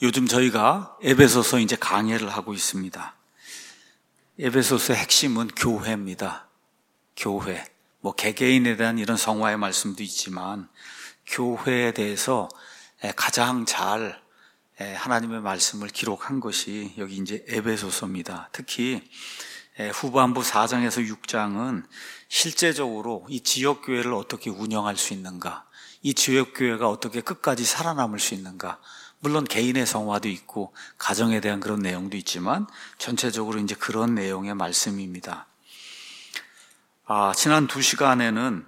요즘 저희가 에베소서 이제 강해를 하고 있습니다. 에베소서의 핵심은 교회입니다. 교회. 개개인에 대한 이런 성화의 말씀도 있지만 교회에 대해서 가장 잘 하나님의 말씀을 기록한 것이 여기 이제 에베소서입니다. 특히 후반부 4장에서 6장은 실제적으로 이 지역교회를 어떻게 운영할 수 있는가, 이 지역교회가 어떻게 끝까지 살아남을 수 있는가, 물론 개인의 성화도 있고 가정에 대한 그런 내용도 있지만 전체적으로 이제 그런 내용의 말씀입니다. 지난 2시간에는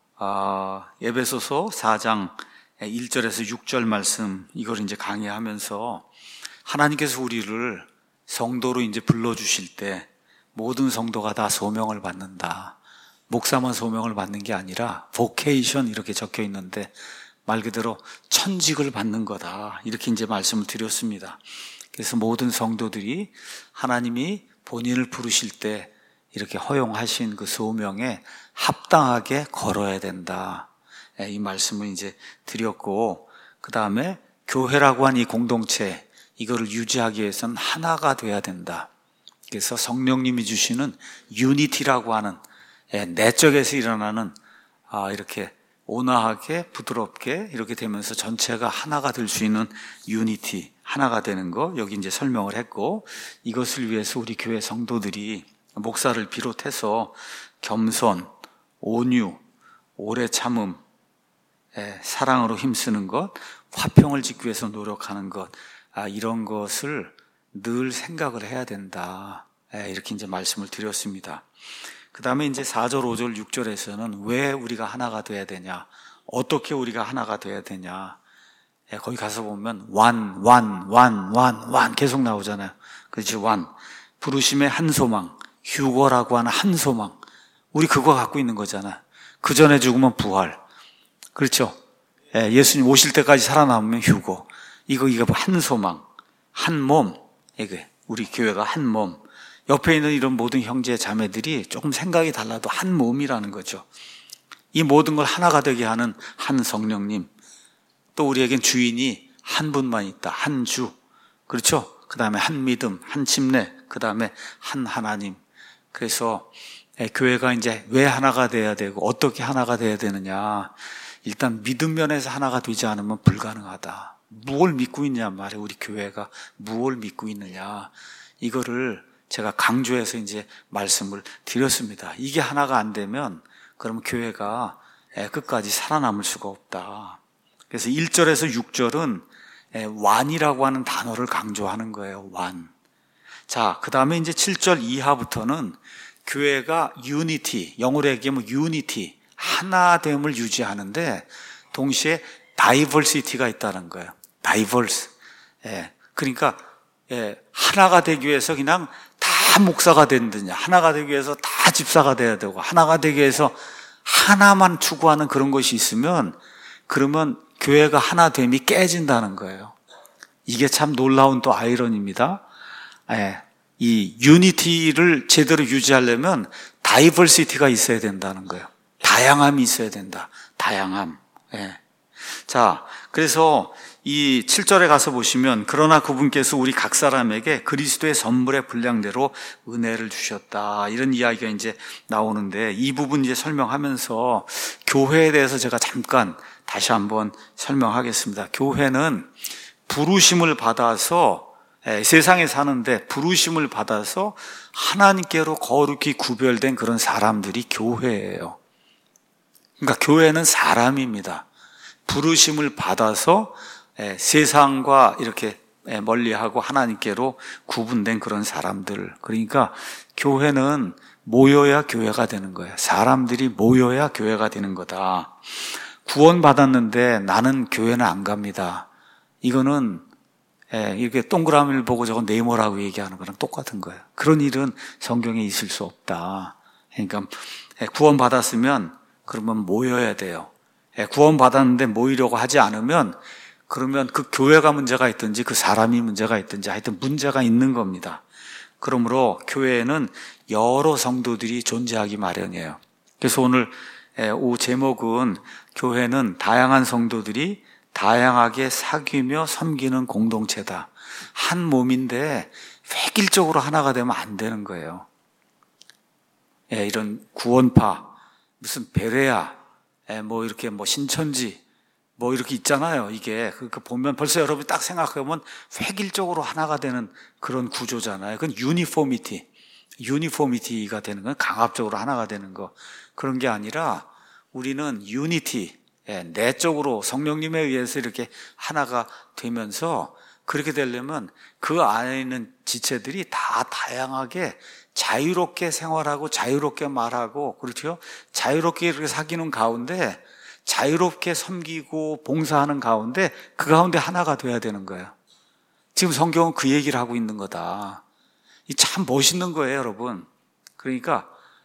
에베소서 4장 1절에서 6절 말씀 이걸 이제 강의하면서 하나님께서 우리를 성도로 이제 불러주실 때 모든 성도가 다 소명을 받는다. 목사만 소명을 받는 게 아니라 vocation 이렇게 적혀 있는데 말 그대로 천직을 받는 거다. 이렇게 이제 말씀을 드렸습니다. 그래서 모든 성도들이 하나님이 본인을 부르실 때 이렇게 허용하신 그 소명에 합당하게 걸어야 된다. 이 말씀을 이제 드렸고, 그 다음에 교회라고 한 이 공동체, 이거를 유지하기 위해서는 하나가 돼야 된다. 그래서 성령님이 주시는 유니티라고 하는 내적에서 일어나는 이렇게 온화하게 부드럽게 이렇게 되면서 전체가 하나가 될 수 있는 유니티, 하나가 되는 거 여기 이제 설명을 했고, 이것을 위해서 우리 교회 성도들이 목사를 비롯해서 겸손, 온유, 오래 참음, 사랑으로 힘쓰는 것, 화평을 짓기 위해서 노력하는 것, 이런 것을 늘 생각을 해야 된다. 이렇게 이제 말씀을 드렸습니다. 그 다음에 이제 4절, 5절, 6절에서는 왜 우리가 하나가 돼야 되냐, 어떻게 우리가 하나가 돼야 되냐. 거기 가서 보면 완 계속 나오잖아요. 그렇지, 완. 부르심의 한 소망, 휴거라고 하는 한 소망. 우리 그거 갖고 있는 거잖아. 그 전에 죽으면 부활. 그렇죠? 예수님 오실 때까지 살아남으면 휴거. 이거 한 소망, 한 몸. 이게 우리 교회가 한 몸. 옆에 있는 이런 모든 형제 자매들이 조금 생각이 달라도 한 몸이라는 거죠. 이 모든 걸 하나가 되게 하는 한 성령님. 또 우리에겐 주인이 한 분만 있다. 한 주. 그렇죠? 그 다음에 한 믿음, 한 침례. 그 다음에 한 하나님. 그래서 교회가 이제 왜 하나가 돼야 되고 어떻게 하나가 돼야 되느냐. 일단 믿음 면에서 하나가 되지 않으면 불가능하다. 무엇을 믿고 있냐 말이에요. 우리 교회가 무엇을 믿고 있느냐. 이거를 제가 강조해서 이제 말씀을 드렸습니다. 이게 하나가 안 되면 그러면 교회가 끝까지 살아남을 수가 없다. 그래서 1절에서 6절은 완이라고 하는 단어를 강조하는 거예요. 완. 자, 그 다음에 이제 7절 이하부터는 교회가 유니티, 영어로 얘기하면 유니티, 하나됨을 유지하는데 동시에 다이버시티가 있다는 거예요. 다이버스. 그러니까 하나가 되기 위해서 그냥 다 목사가 된다냐, 하나가 되기 위해서 다 집사가 돼야 되고, 하나가 되기 위해서 하나만 추구하는 그런 것이 있으면 그러면 교회가 하나됨이 깨진다는 거예요. 이게 참 놀라운 또 아이러니입니다. 이 유니티를 제대로 유지하려면 다이버시티가 있어야 된다는 거예요. 다양함이 있어야 된다. 다양함. 자, 그래서 이 7절에 가서 보시면 그러나 그분께서 우리 각 사람에게 그리스도의 선물의 분량대로 은혜를 주셨다. 이런 이야기가 이제 나오는데 이 부분 이제 설명하면서 교회에 대해서 제가 잠깐 다시 한번 설명하겠습니다. 교회는 부르심을 받아서 세상에 사는데 부르심을 받아서 하나님께로 거룩히 구별된 그런 사람들이 교회예요. 그러니까 교회는 사람입니다. 부르심을 받아서 세상과 이렇게 멀리하고 하나님께로 구분된 그런 사람들. 그러니까 교회는 모여야 교회가 되는 거예요. 사람들이 모여야 교회가 되는 거다. 구원받았는데 나는 교회는 안 갑니다. 이거는 이렇게 동그라미를 보고 저건 네모라고 얘기하는 거랑 똑같은 거예요. 그런 일은 성경에 있을 수 없다. 그러니까 구원받았으면 그러면 모여야 돼요. 구원받았는데 모이려고 하지 않으면 그러면 그 교회가 문제가 있든지 그 사람이 문제가 있든지 하여튼 문제가 있는 겁니다. 그러므로 교회에는 여러 성도들이 존재하기 마련이에요. 그래서 오늘 제목은 교회는 다양한 성도들이 다양하게 사귀며 섬기는 공동체다. 한 몸인데 획일적으로 하나가 되면 안 되는 거예요. 이런 구원파, 무슨 베레아, 이렇게 신천지, 이렇게 있잖아요. 이게 보면 벌써 여러분이 딱 생각해보면 획일적으로 하나가 되는 그런 구조잖아요. 그건 유니포미티가 되는 건 강압적으로 하나가 되는 거. 그런 게 아니라 우리는 유니티, 내적으로 성령님에 의해서 이렇게 하나가 되면서 그렇게 되려면 그 안에 있는 지체들이 다 다양하게 자유롭게 생활하고 자유롭게 말하고, 그렇죠? 자유롭게 이렇게 사귀는 가운데 자유롭게 섬기고 봉사하는 가운데 그 가운데 하나가 돼야 되는 거예요. 지금 성경은 그 얘기를 하고 있는 거다. 이 참 멋있는 거예요, 여러분. 그러니까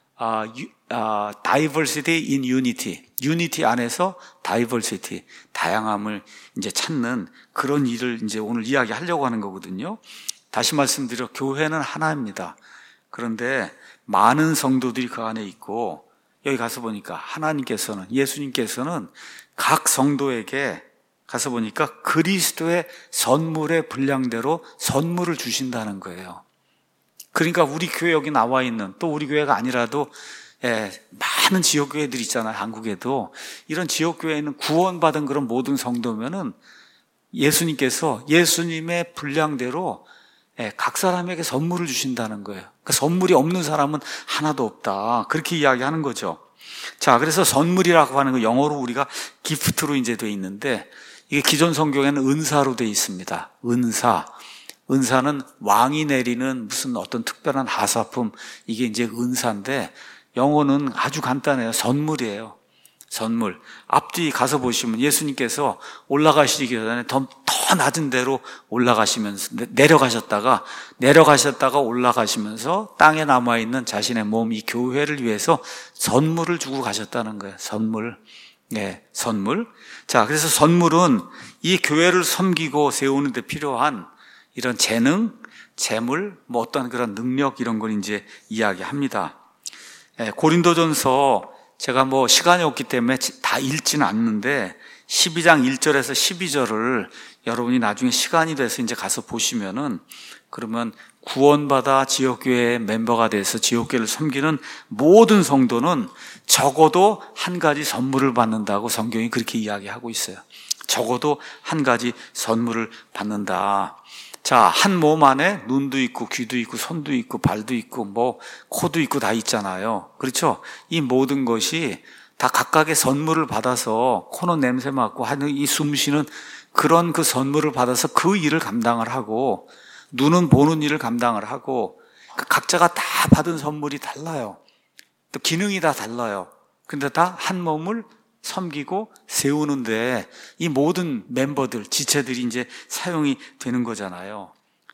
diversity in unity, unity 안에서 diversity, 다양함을 이제 찾는 그런 일을 이제 오늘 이야기하려고 하는 거거든요. 다시 말씀드려, 교회는 하나입니다. 그런데 많은 성도들이 그 안에 있고, 여기 가서 보니까 하나님께서는, 예수님께서는 각 성도에게 가서 보니까 그리스도의 선물의 분량대로 선물을 주신다는 거예요. 그러니까 우리 교회 여기 나와 있는, 또 우리 교회가 아니라도 많은 지역교회들 있잖아요. 한국에도 이런 지역교회에 있는 구원받은 그런 모든 성도면은 예수님께서 예수님의 분량대로 각 사람에게 선물을 주신다는 거예요. 그러니까 선물이 없는 사람은 하나도 없다. 그렇게 이야기하는 거죠. 자, 그래서 선물이라고 하는 거 영어로 우리가 기프트로 이제 돼 있는데, 이게 기존 성경에는 은사로 돼 있습니다. 은사는 왕이 내리는 무슨 어떤 특별한 하사품, 이게 이제 은사인데, 영어는 아주 간단해요. 선물이에요. 선물. 앞뒤 가서 보시면 예수님께서 올라가시기 전에 더 낮은 데로 올라가시면서 내려가셨다가 올라가시면서 땅에 남아있는 자신의 몸, 이 교회를 위해서 선물을 주고 가셨다는 거예요. 선물. 선물. 자, 그래서 선물은 이 교회를 섬기고 세우는 데 필요한 이런 재능, 재물, 어떤 그런 능력, 이런 걸 이제 이야기합니다. 고린도전서, 제가 시간이 없기 때문에 다 읽지는 않는데 12장 1절에서 12절을 여러분이 나중에 시간이 돼서 이제 가서 보시면은, 그러면 구원받아 지역교회의 멤버가 돼서 지역교회를 섬기는 모든 성도는 적어도 한 가지 선물을 받는다고 성경이 그렇게 이야기하고 있어요. 적어도 한 가지 선물을 받는다. 자, 한 몸 안에 눈도 있고 귀도 있고 손도 있고 발도 있고 코도 있고 다 있잖아요. 그렇죠? 이 모든 것이 다 각각의 선물을 받아서 코는 냄새 맡고 하는 이 숨쉬는 그런 그 선물을 받아서 그 일을 감당을 하고, 눈은 보는 일을 감당을 하고, 각자가 다 받은 선물이 달라요. 또 기능이 다 달라요. 근데 다 한 몸을 섬기고 세우는데 이 모든 멤버들, 지체들이 이제 사용이 되는 거잖아요.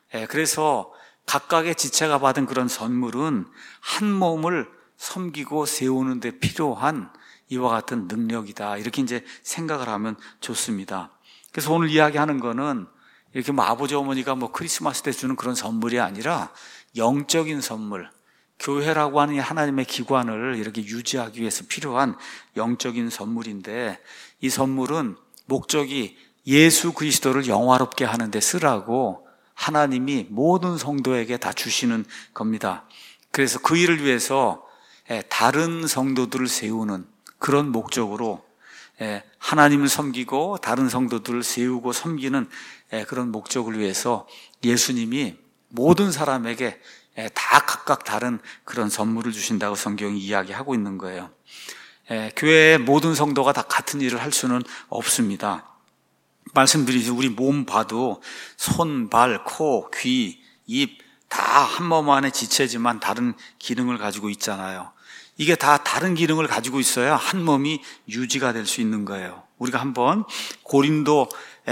그래서 각각의 지체가 받은 그런 선물은 한 몸을 섬기고 세우는 데 필요한 이와 같은 능력이다. 이렇게 이제 생각을 하면 좋습니다. 그래서 오늘 이야기하는 거는 이렇게 아버지 어머니가 크리스마스 때 주는 그런 선물이 아니라 영적인 선물, 교회라고 하는 하나님의 기관을 이렇게 유지하기 위해서 필요한 영적인 선물인데, 이 선물은 목적이 예수 그리스도를 영화롭게 하는 데 쓰라고 하나님이 모든 성도에게 다 주시는 겁니다. 그래서 그 일을 위해서 다른 성도들을 세우는 그런 목적으로, 하나님을 섬기고 다른 성도들을 세우고 섬기는 그런 목적을 위해서 예수님이 모든 사람에게 다 각각 다른 그런 선물을 주신다고 성경이 이야기하고 있는 거예요. 교회의 모든 성도가 다 같은 일을 할 수는 없습니다. 말씀드리죠. 우리 몸 봐도 손, 발, 코, 귀, 입 다 한 몸 안에 지체지만 다른 기능을 가지고 있잖아요. 이게 다 다른 기능을 가지고 있어야 한 몸이 유지가 될 수 있는 거예요. 우리가 한번 고린도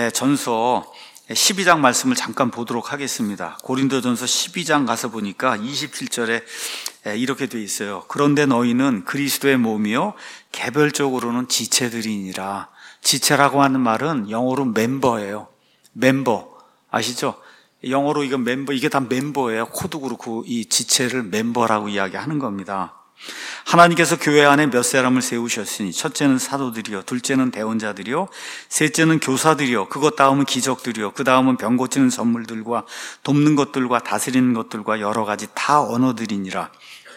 전서 12장 말씀을 잠깐 보도록 하겠습니다. 고린도전서 12장 가서 보니까 27절에 이렇게 돼 있어요. 그런데 너희는 그리스도의 몸이요 개별적으로는 지체들이니라. 지체라고 하는 말은 영어로 멤버예요. 멤버 아시죠? 영어로 이건 멤버, 이게 다 멤버예요. 코도 그렇고 이 지체를 멤버라고 이야기하는 겁니다. 하나님께서 교회 안에 몇 사람을 세우셨으니 첫째는 사도들이요, 둘째는 대언자들이요, 셋째는 교사들이요, 그것 다음은 기적들이요, 그 다음은 병 고치는 선물들과 돕는 것들과 다스리는 것들과 여러 가지 다 언어들이니라.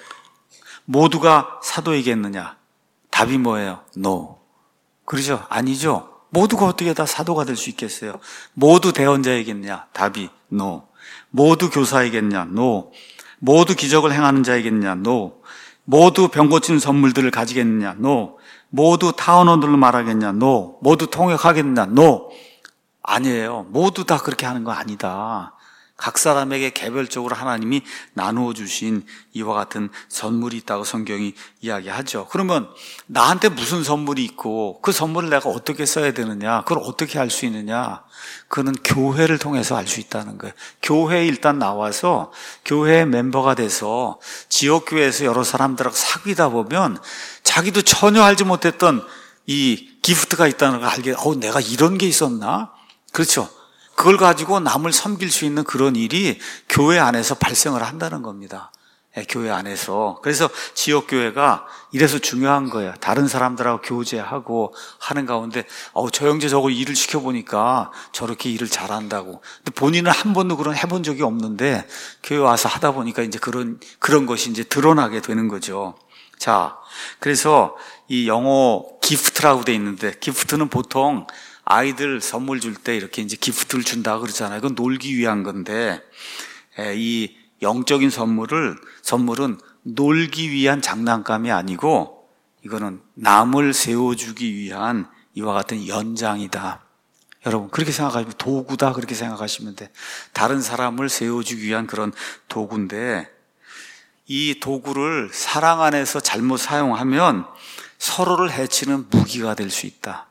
모두가 사도이겠느냐? 답이 뭐예요? No. 그러죠? 아니죠. 모두가 어떻게 다 사도가 될 수 있겠어요? 모두 대언자이겠냐? 답이 No. 모두 교사이겠냐? No. 모두 기적을 행하는 자이겠냐? No. 모두 병 고치는 선물들을 가지겠느냐? No. 모두 타 언어들로 말하겠냐? No. 모두 통역하겠느냐? No. 아니에요. 모두 다 그렇게 하는 거 아니다. 각 사람에게 개별적으로 하나님이 나누어 주신 이와 같은 선물이 있다고 성경이 이야기하죠. 그러면 나한테 무슨 선물이 있고 그 선물을 내가 어떻게 써야 되느냐, 그걸 어떻게 알 수 있느냐, 그거는 교회를 통해서 알 수 있다는 거예요. 교회에 일단 나와서 교회의 멤버가 돼서 지역교회에서 여러 사람들하고 사귀다 보면 자기도 전혀 알지 못했던 이 기프트가 있다는 걸 알게, 내가 이런 게 있었나? 그렇죠. 그걸 가지고 남을 섬길 수 있는 그런 일이 교회 안에서 발생을 한다는 겁니다. 교회 안에서. 그래서 지역교회가 이래서 중요한 거예요. 다른 사람들하고 교제하고 하는 가운데 저 형제 저거 일을 시켜보니까 저렇게 일을 잘한다고. 근데 본인은 한 번도 그런 해본 적이 없는데 교회 와서 하다 보니까 이제 그런 것이 이제 드러나게 되는 거죠. 자, 그래서 이 영어 기프트라고 돼 있는데, 기프트는 보통 아이들 선물 줄 때 이렇게 이제 기프트를 준다 그러잖아요. 그건 놀기 위한 건데, 이 영적인 선물은 놀기 위한 장난감이 아니고, 이거는 남을 세워주기 위한 이와 같은 연장이다. 여러분, 그렇게 생각하시면, 도구다 그렇게 생각하시면 돼. 다른 사람을 세워주기 위한 그런 도구인데, 이 도구를 사랑 안에서 잘못 사용하면 서로를 해치는 무기가 될 수 있다.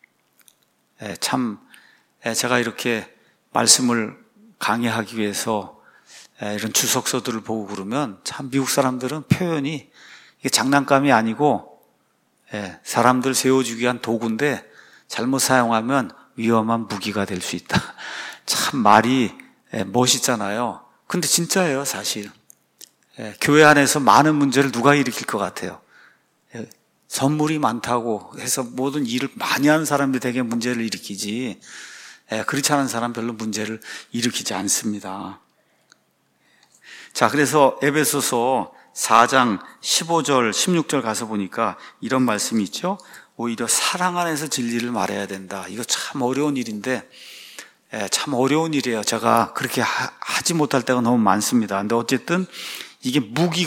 제가 이렇게 말씀을 강의하기 위해서 이런 주석서들을 보고 그러면 참 미국 사람들은 표현이 이게 장난감이 아니고 사람들 세워주기 위한 도구인데 잘못 사용하면 위험한 무기가 될 수 있다. 참 말이 멋있잖아요. 근데 진짜예요, 사실. 교회 안에서 많은 문제를 누가 일으킬 것 같아요? 선물이 많다고 해서 모든 일을 많이 하는 사람들이 되게 문제를 일으키지, 그렇지 않은 사람 별로 문제를 일으키지 않습니다. 자, 그래서 에베소서 4장 15절 16절 가서 보니까 이런 말씀이 있죠. 오히려 사랑 안에서 진리를 말해야 된다. 이거 참 어려운 일인데, 참 어려운 일이에요. 제가 그렇게 하지 못할 때가 너무 많습니다. 근데 어쨌든 이게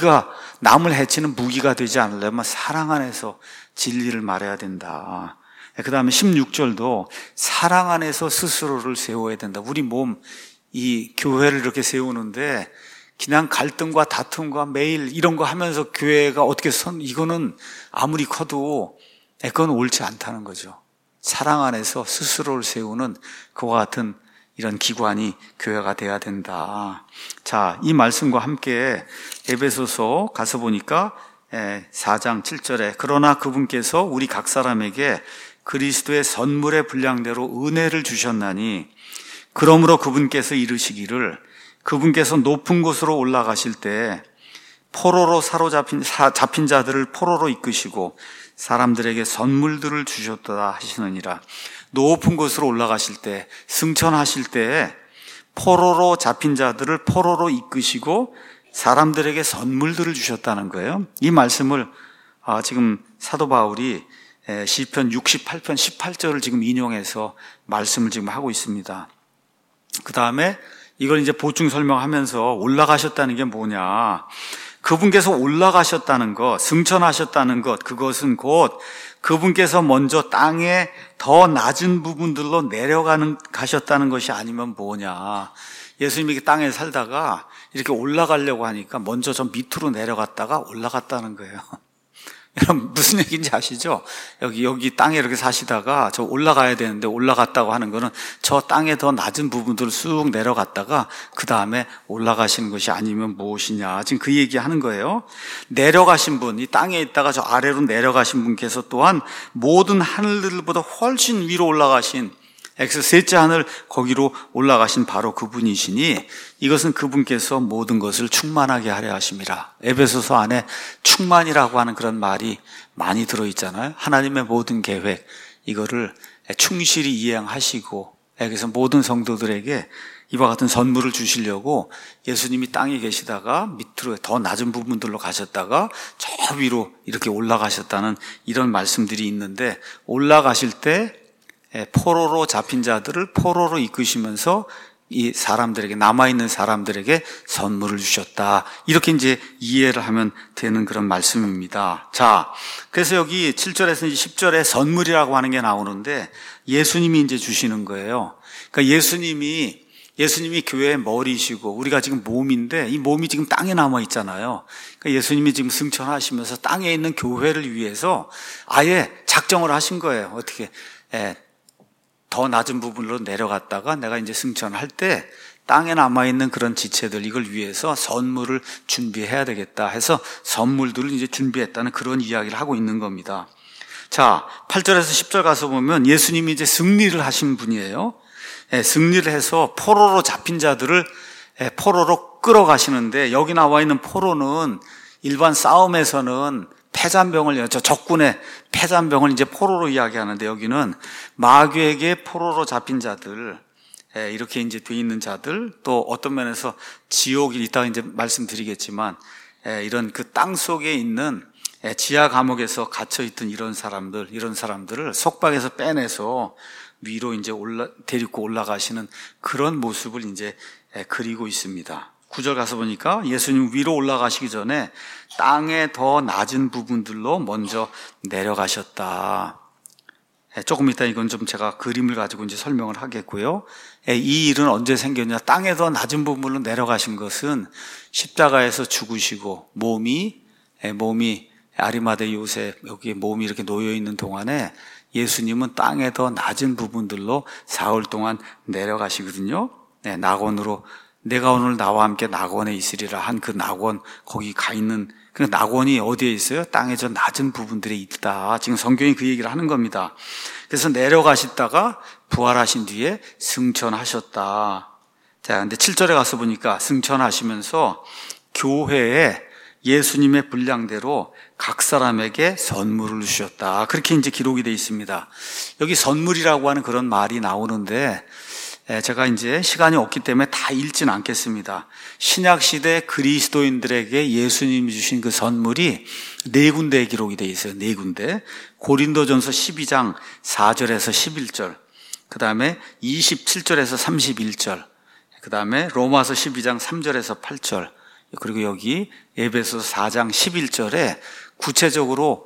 남을 해치는 무기가 되지 않으려면 사랑 안에서 진리를 말해야 된다. 그 다음에 16절도 사랑 안에서 스스로를 세워야 된다. 우리 몸, 이 교회를 이렇게 세우는데 그냥 갈등과 다툼과 매일 이런 거 하면서 교회가 어떻게 이거는 아무리 커도 그건 옳지 않다는 거죠. 사랑 안에서 스스로를 세우는 그와 같은 이런 기관이 교회가 돼야 된다. 자, 이 말씀과 함께 에베소서 가서 보니까 4장 7절에 그러나 그분께서 우리 각 사람에게 그리스도의 선물의 분량대로 은혜를 주셨나니 그러므로 그분께서 이르시기를 그분께서 높은 곳으로 올라가실 때 포로로 잡힌 자들을 포로로 이끄시고 사람들에게 선물들을 주셨다 하시느니라. 높은 곳으로 올라가실 때, 승천하실 때 포로로 잡힌 자들을 포로로 이끄시고 사람들에게 선물들을 주셨다는 거예요. 이 말씀을 지금 사도 바울이 시편 68편 18절을 지금 인용해서 말씀을 지금 하고 있습니다. 그 다음에 이걸 이제 보충 설명하면서 올라가셨다는 게 뭐냐. 그분께서 올라가셨다는 것, 승천하셨다는 것, 그것은 곧 그분께서 먼저 땅에 더 낮은 부분들로 가셨다는 것이 아니면 뭐냐. 예수님이 땅에 살다가 이렇게 올라가려고 하니까 먼저 좀 밑으로 내려갔다가 올라갔다는 거예요. 여러분 무슨 얘기인지 아시죠? 여기 땅에 이렇게 사시다가 저 올라가야 되는데 올라갔다고 하는 거는 저 땅에 더 낮은 부분들을 쑥 내려갔다가 그 다음에 올라가시는 것이 아니면 무엇이냐. 지금 그 얘기하는 거예요. 내려가신 분, 이 땅에 있다가 저 아래로 내려가신 분께서 또한 모든 하늘들보다 훨씬 위로 올라가신 그래서 셋째 하늘 거기로 올라가신 바로 그분이시니 이것은 그분께서 모든 것을 충만하게 하려 하심이라. 에베소서 안에 충만이라고 하는 그런 말이 많이 들어있잖아요. 하나님의 모든 계획, 이거를 충실히 이행하시고, 그래서 모든 성도들에게 이와 같은 선물을 주시려고 예수님이 땅에 계시다가 밑으로 더 낮은 부분들로 가셨다가 저 위로 이렇게 올라가셨다는 이런 말씀들이 있는데, 올라가실 때 포로로 잡힌 자들을 포로로 이끄시면서 이 사람들에게, 남아있는 사람들에게 선물을 주셨다. 이렇게 이제 이해를 하면 되는 그런 말씀입니다. 자, 그래서 여기 7절에서 10절에 선물이라고 하는 게 나오는데 예수님이 이제 주시는 거예요. 그러니까 예수님이 교회의 머리시고 우리가 지금 몸인데 이 몸이 지금 땅에 남아 있잖아요. 그러니까 예수님이 지금 승천하시면서 땅에 있는 교회를 위해서 아예 작정을 하신 거예요. 어떻게 더 낮은 부분으로 내려갔다가 내가 이제 승천할 때 땅에 남아있는 그런 지체들, 이걸 위해서 선물을 준비해야 되겠다 해서 선물들을 이제 준비했다는 그런 이야기를 하고 있는 겁니다. 자, 8절에서 10절 가서 보면 예수님이 이제 승리를 하신 분이에요. 승리를 해서 포로로 잡힌 자들을 포로로 끌어가시는데, 여기 나와 있는 포로는 일반 싸움에서는 패잔병을, 적군의 패잔병을 이제 포로로 이야기하는데, 여기는 마귀에게 포로로 잡힌 자들, 이렇게 이제 돼 있는 자들, 또 어떤 면에서 지옥이 이따가 이제 말씀드리겠지만, 이런 그 땅 속에 있는 지하 감옥에서 갇혀있던 이런 사람들을 속박에서 빼내서 위로 이제 데리고 올라가시는 그런 모습을 이제 그리고 있습니다. 9절 가서 보니까 예수님 위로 올라가시기 전에 땅의 더 낮은 부분들로 먼저 내려가셨다. 조금 이따 이건 좀 제가 그림을 가지고 이제 설명을 하겠고요. 이 일은 언제 생겼냐? 땅의 더 낮은 부분으로 내려가신 것은 십자가에서 죽으시고 몸이 아리마대 요셉 여기에 몸이 이렇게 놓여 있는 동안에 예수님은 땅의 더 낮은 부분들로 사흘 동안 내려가시거든요. 낙원으로, 내가 오늘 나와 함께 낙원에 있으리라 한 그 낙원, 거기 가 있는 그 낙원이 어디에 있어요? 땅의 저 낮은 부분들에 있다. 지금 성경이 그 얘기를 하는 겁니다. 그래서 내려가시다가 부활하신 뒤에 승천하셨다. 자, 근데 7절에 가서 보니까 승천하시면서 교회에 예수님의 분량대로 각 사람에게 선물을 주셨다. 그렇게 이제 기록이 되어 있습니다. 여기 선물이라고 하는 그런 말이 나오는데 제가 이제 시간이 없기 때문에 다 읽지는 않겠습니다. 신약시대 그리스도인들에게 예수님이 주신 그 선물이 4군데에 기록이 되어 있어요. 4군데. 고린도전서 12장 4절에서 11절, 그 다음에 27절에서 31절, 그 다음에 로마서 12장 3절에서 8절, 그리고 여기 에베소서 4장 11절에 구체적으로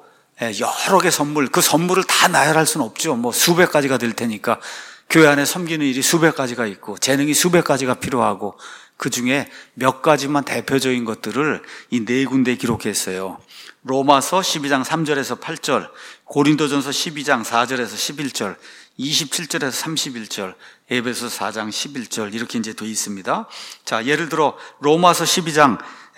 여러 개 선물, 그 선물을 다 나열할 수는 없죠. 뭐 수백 가지가 될 테니까. 교회 안에 섬기는 일이 수백 가지가 있고 재능이 수백 가지가 필요하고 그 중에 몇 가지만 대표적인 것들을 이 4군데 기록했어요. 로마서 12장 3절에서 8절, 고린도전서 12장 4절에서 11절, 27절에서 31절, 에베소서 4장 11절 이렇게 이제 돼 있습니다. 자, 예를 들어 로마서 12장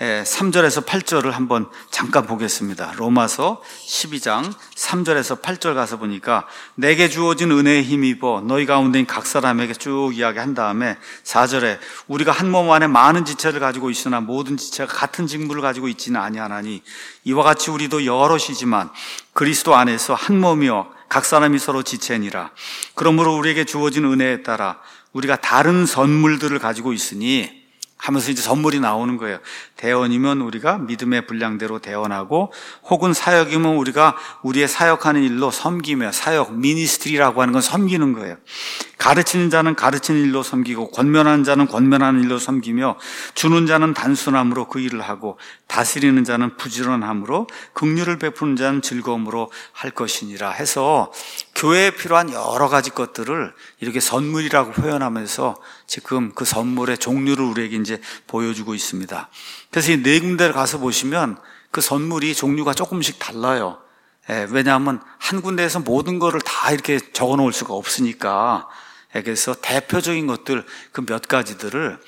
3절에서 8절을 한번 잠깐 보겠습니다. 로마서 12장 3절에서 8절 가서 보니까 내게 주어진 은혜에 힘입어 너희 가운데인 각 사람에게 쭉 이야기한 다음에 4절에 우리가 한 몸 안에 많은 지체를 가지고 있으나 모든 지체가 같은 직무를 가지고 있지는 아니하나니 이와 같이 우리도 여럿이지만 그리스도 안에서 한 몸이요 각 사람이 서로 지체니라. 그러므로 우리에게 주어진 은혜에 따라 우리가 다른 선물들을 가지고 있으니 하면서 이제 선물이 나오는 거예요. 대원이면 우리가 믿음의 분량대로 대원하고, 혹은 사역이면 우리가 우리의 사역하는 일로 섬기며, 사역, 미니스트리라고 하는 건 섬기는 거예요. 가르치는 자는 가르치는 일로 섬기고, 권면하는 자는 권면하는 일로 섬기며, 주는 자는 단순함으로 그 일을 하고, 다스리는 자는 부지런함으로, 긍휼을 베푸는 자는 즐거움으로 할 것이니라 해서 교회에 필요한 여러 가지 것들을 이렇게 선물이라고 표현하면서 지금 그 선물의 종류를 우리에게 이제 보여주고 있습니다. 그래서 이 4군데를 가서 보시면 그 선물이 종류가 조금씩 달라요. 왜냐하면 한 군데에서 모든 거를 다 이렇게 적어 놓을 수가 없으니까. 그래서 대표적인 것들, 그 몇 가지들을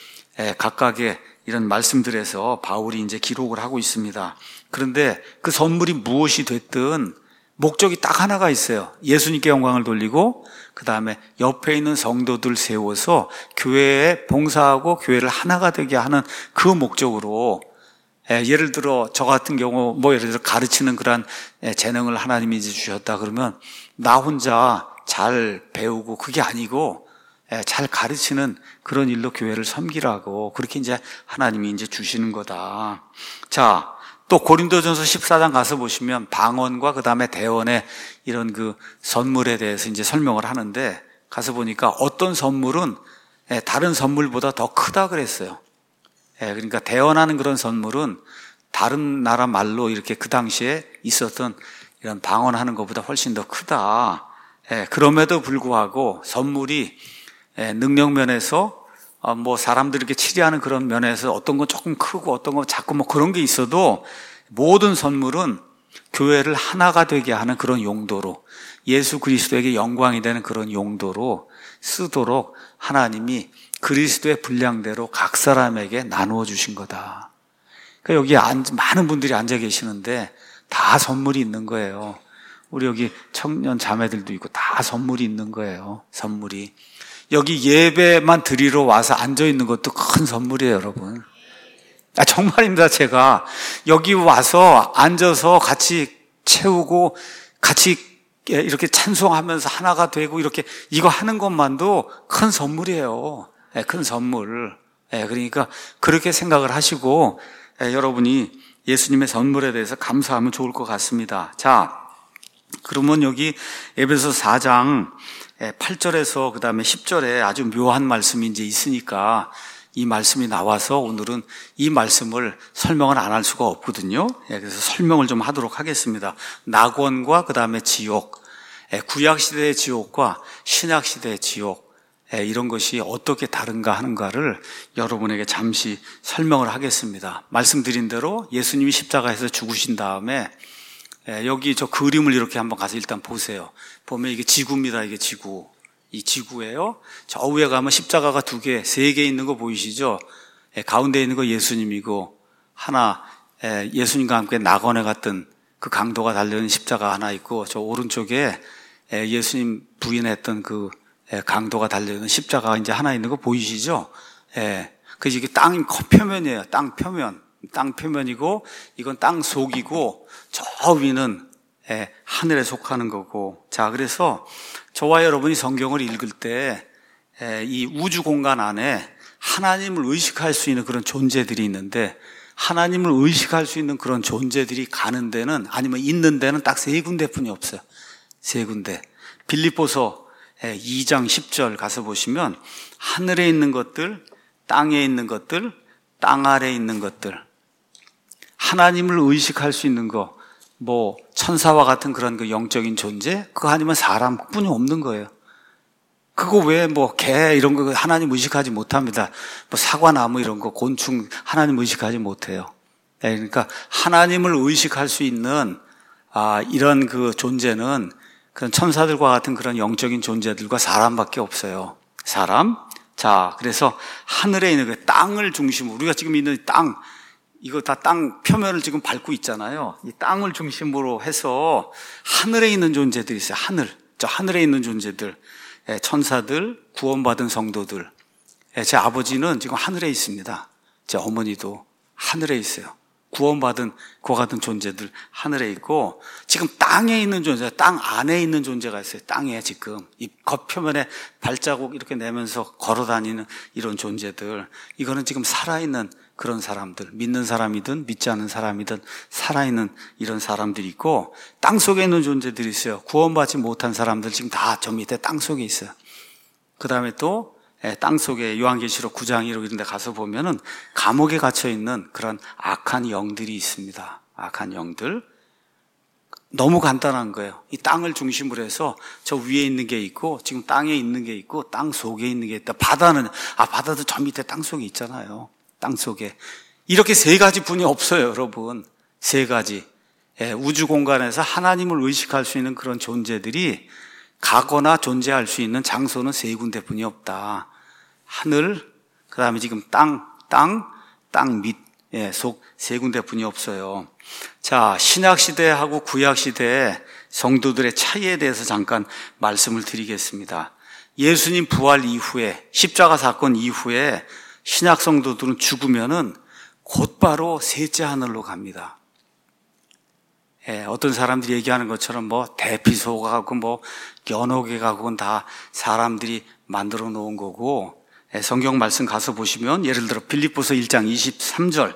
각각의 이런 말씀들에서 바울이 이제 기록을 하고 있습니다. 그런데 그 선물이 무엇이 됐든 목적이 딱 하나가 있어요. 예수님께 영광을 돌리고 그 다음에 옆에 있는 성도들 세워서 교회에 봉사하고 교회를 하나가 되게 하는 그 목적으로, 예를 들어 저 같은 경우 예를 들어 가르치는 그런 재능을 하나님이 이제 주셨다 그러면 나 혼자 잘 배우고 그게 아니고 잘 가르치는 그런 일로 교회를 섬기라고 그렇게 이제 하나님이 이제 주시는 거다. 자, 또 고린도전서 14장 가서 보시면 방언과 그 다음에 대언의 이런 그 선물에 대해서 이제 설명을 하는데 가서 보니까 어떤 선물은 다른 선물보다 더 크다 그랬어요. 그러니까 대언하는 그런 선물은 다른 나라 말로 이렇게 그 당시에 있었던 이런 방언하는 것보다 훨씬 더 크다. 그럼에도 불구하고 선물이 능력 면에서 사람들이 이렇게 치리하는 그런 면에서 어떤 건 조금 크고 어떤 건 작고 그런 게 있어도 모든 선물은 교회를 하나가 되게 하는 그런 용도로 예수 그리스도에게 영광이 되는 그런 용도로 쓰도록 하나님이 그리스도의 분량대로 각 사람에게 나누어 주신 거다. 그러니까 여기 많은 분들이 앉아 계시는데 다 선물이 있는 거예요. 우리 여기 청년 자매들도 있고 다 선물이 있는 거예요. 선물이. 여기 예배만 드리러 와서 앉아있는 것도 큰 선물이에요, 여러분. 정말입니다. 제가 여기 와서 앉아서 같이 채우고 같이 이렇게 찬송하면서 하나가 되고 이렇게 이거 하는 것만도 큰 선물이에요. 큰 선물. 그러니까 그렇게 생각을 하시고 여러분이 예수님의 선물에 대해서 감사하면 좋을 것 같습니다. 자, 그러면 여기 에베소 4장 8절에서 그 다음에 10절에 아주 묘한 말씀이 이제 있으니까 이 말씀이 나와서 오늘은 이 말씀을 설명을 안 할 수가 없거든요. 그래서 설명을 좀 하도록 하겠습니다. 낙원과 그 다음에 지옥, 구약시대의 지옥과 신약시대의 지옥, 이런 것이 어떻게 다른가 하는가를 여러분에게 잠시 설명을 하겠습니다. 말씀드린 대로 예수님이 십자가에서 죽으신 다음에 여기 저 그림을 이렇게 한번 가서 일단 보세요. 보면 이게 지구입니다. 이게 지구. 이 지구예요. 저 위에 가면 십자가가 2개, 3개 있는 거 보이시죠? 가운데 있는 거 예수님이고 하나 예수님과 함께 낙원에 갔던 그 강도가 달려있는 십자가 하나 있고 저 오른쪽에 예수님 부인했던 그 강도가 달려있는 십자가가 이제 하나 있는 거 보이시죠? 그래서 이게 땅 표면이에요. 땅 표면. 땅 표면이고 이건 땅 속이고 저 위는 하늘에 속하는 거고. 자, 그래서 저와 여러분이 성경을 읽을 때 이 우주 공간 안에 하나님을 의식할 수 있는 그런 존재들이 있는데 하나님을 의식할 수 있는 그런 존재들이 가는 데는 아니면 있는 데는 딱 3군데뿐이 없어요. 3군데. 빌립보서 2장 10절 가서 보시면 하늘에 있는 것들, 땅에 있는 것들, 땅 아래에 있는 것들, 하나님을 의식할 수 있는 거, 천사와 같은 그런 그 영적인 존재, 그거 아니면 사람뿐이 없는 거예요. 그거 왜 개 이런 거 하나님 의식하지 못합니다. 사과나무 이런 거, 곤충 하나님 의식하지 못해요. 그러니까 하나님을 의식할 수 있는 이런 그 존재는 그런 천사들과 같은 그런 영적인 존재들과 사람밖에 없어요. 사람. 자, 그래서 하늘에 있는 그 땅을 중심으로 우리가 지금 있는 땅, 이거 다 땅 표면을 지금 밟고 있잖아요. 이 땅을 중심으로 해서 하늘에 있는 존재들이 있어요. 저 하늘에 있는 존재들, 천사들, 구원받은 성도들. 제 아버지는 지금 하늘에 있습니다. 제 어머니도 하늘에 있어요. 구원받은 그와 같은 존재들 하늘에 있고, 지금 땅에 있는 존재, 땅 안에 있는 존재가 있어요. 땅에 지금 이 겉표면에 발자국 이렇게 내면서 걸어다니는 이런 존재들, 이거는 지금 살아있는 그런 사람들, 믿는 사람이든 믿지 않는 사람이든 살아있는 이런 사람들이 있고, 땅 속에 있는 존재들이 있어요. 구원받지 못한 사람들 지금 다 저 밑에 땅 속에 있어요. 그 다음에 또 땅 속에 요한계시록 9장 이런 데 가서 보면은 감옥에 갇혀 있는 그런 악한 영들이 있습니다. 악한 영들. 너무 간단한 거예요. 이 땅을 중심으로 해서 저 위에 있는 게 있고 지금 땅에 있는 게 있고 땅 속에 있는 게 있다. 바다도 저 밑에 땅 속에 있잖아요. 땅 속에. 이렇게 3가지 분이 없어요, 여러분. 3가지. 우주 공간에서 하나님을 의식할 수 있는 그런 존재들이 가거나 존재할 수 있는 장소는 3군데뿐이 없다. 하늘, 그 다음에 지금 땅 밑, 속 3군데뿐이 없어요. 자, 신약시대하고 구약시대에 성도들의 차이에 대해서 잠깐 말씀을 드리겠습니다. 예수님 부활 이후에, 십자가 사건 이후에 신약 성도들은 죽으면은 곧바로 셋째 하늘로 갑니다. 어떤 사람들이 얘기하는 것처럼 뭐 대피소가 가고 뭐 연옥에 가고 그건 다 사람들이 만들어 놓은 거고, 성경 말씀 가서 보시면 예를 들어 빌립보서 1장 23절,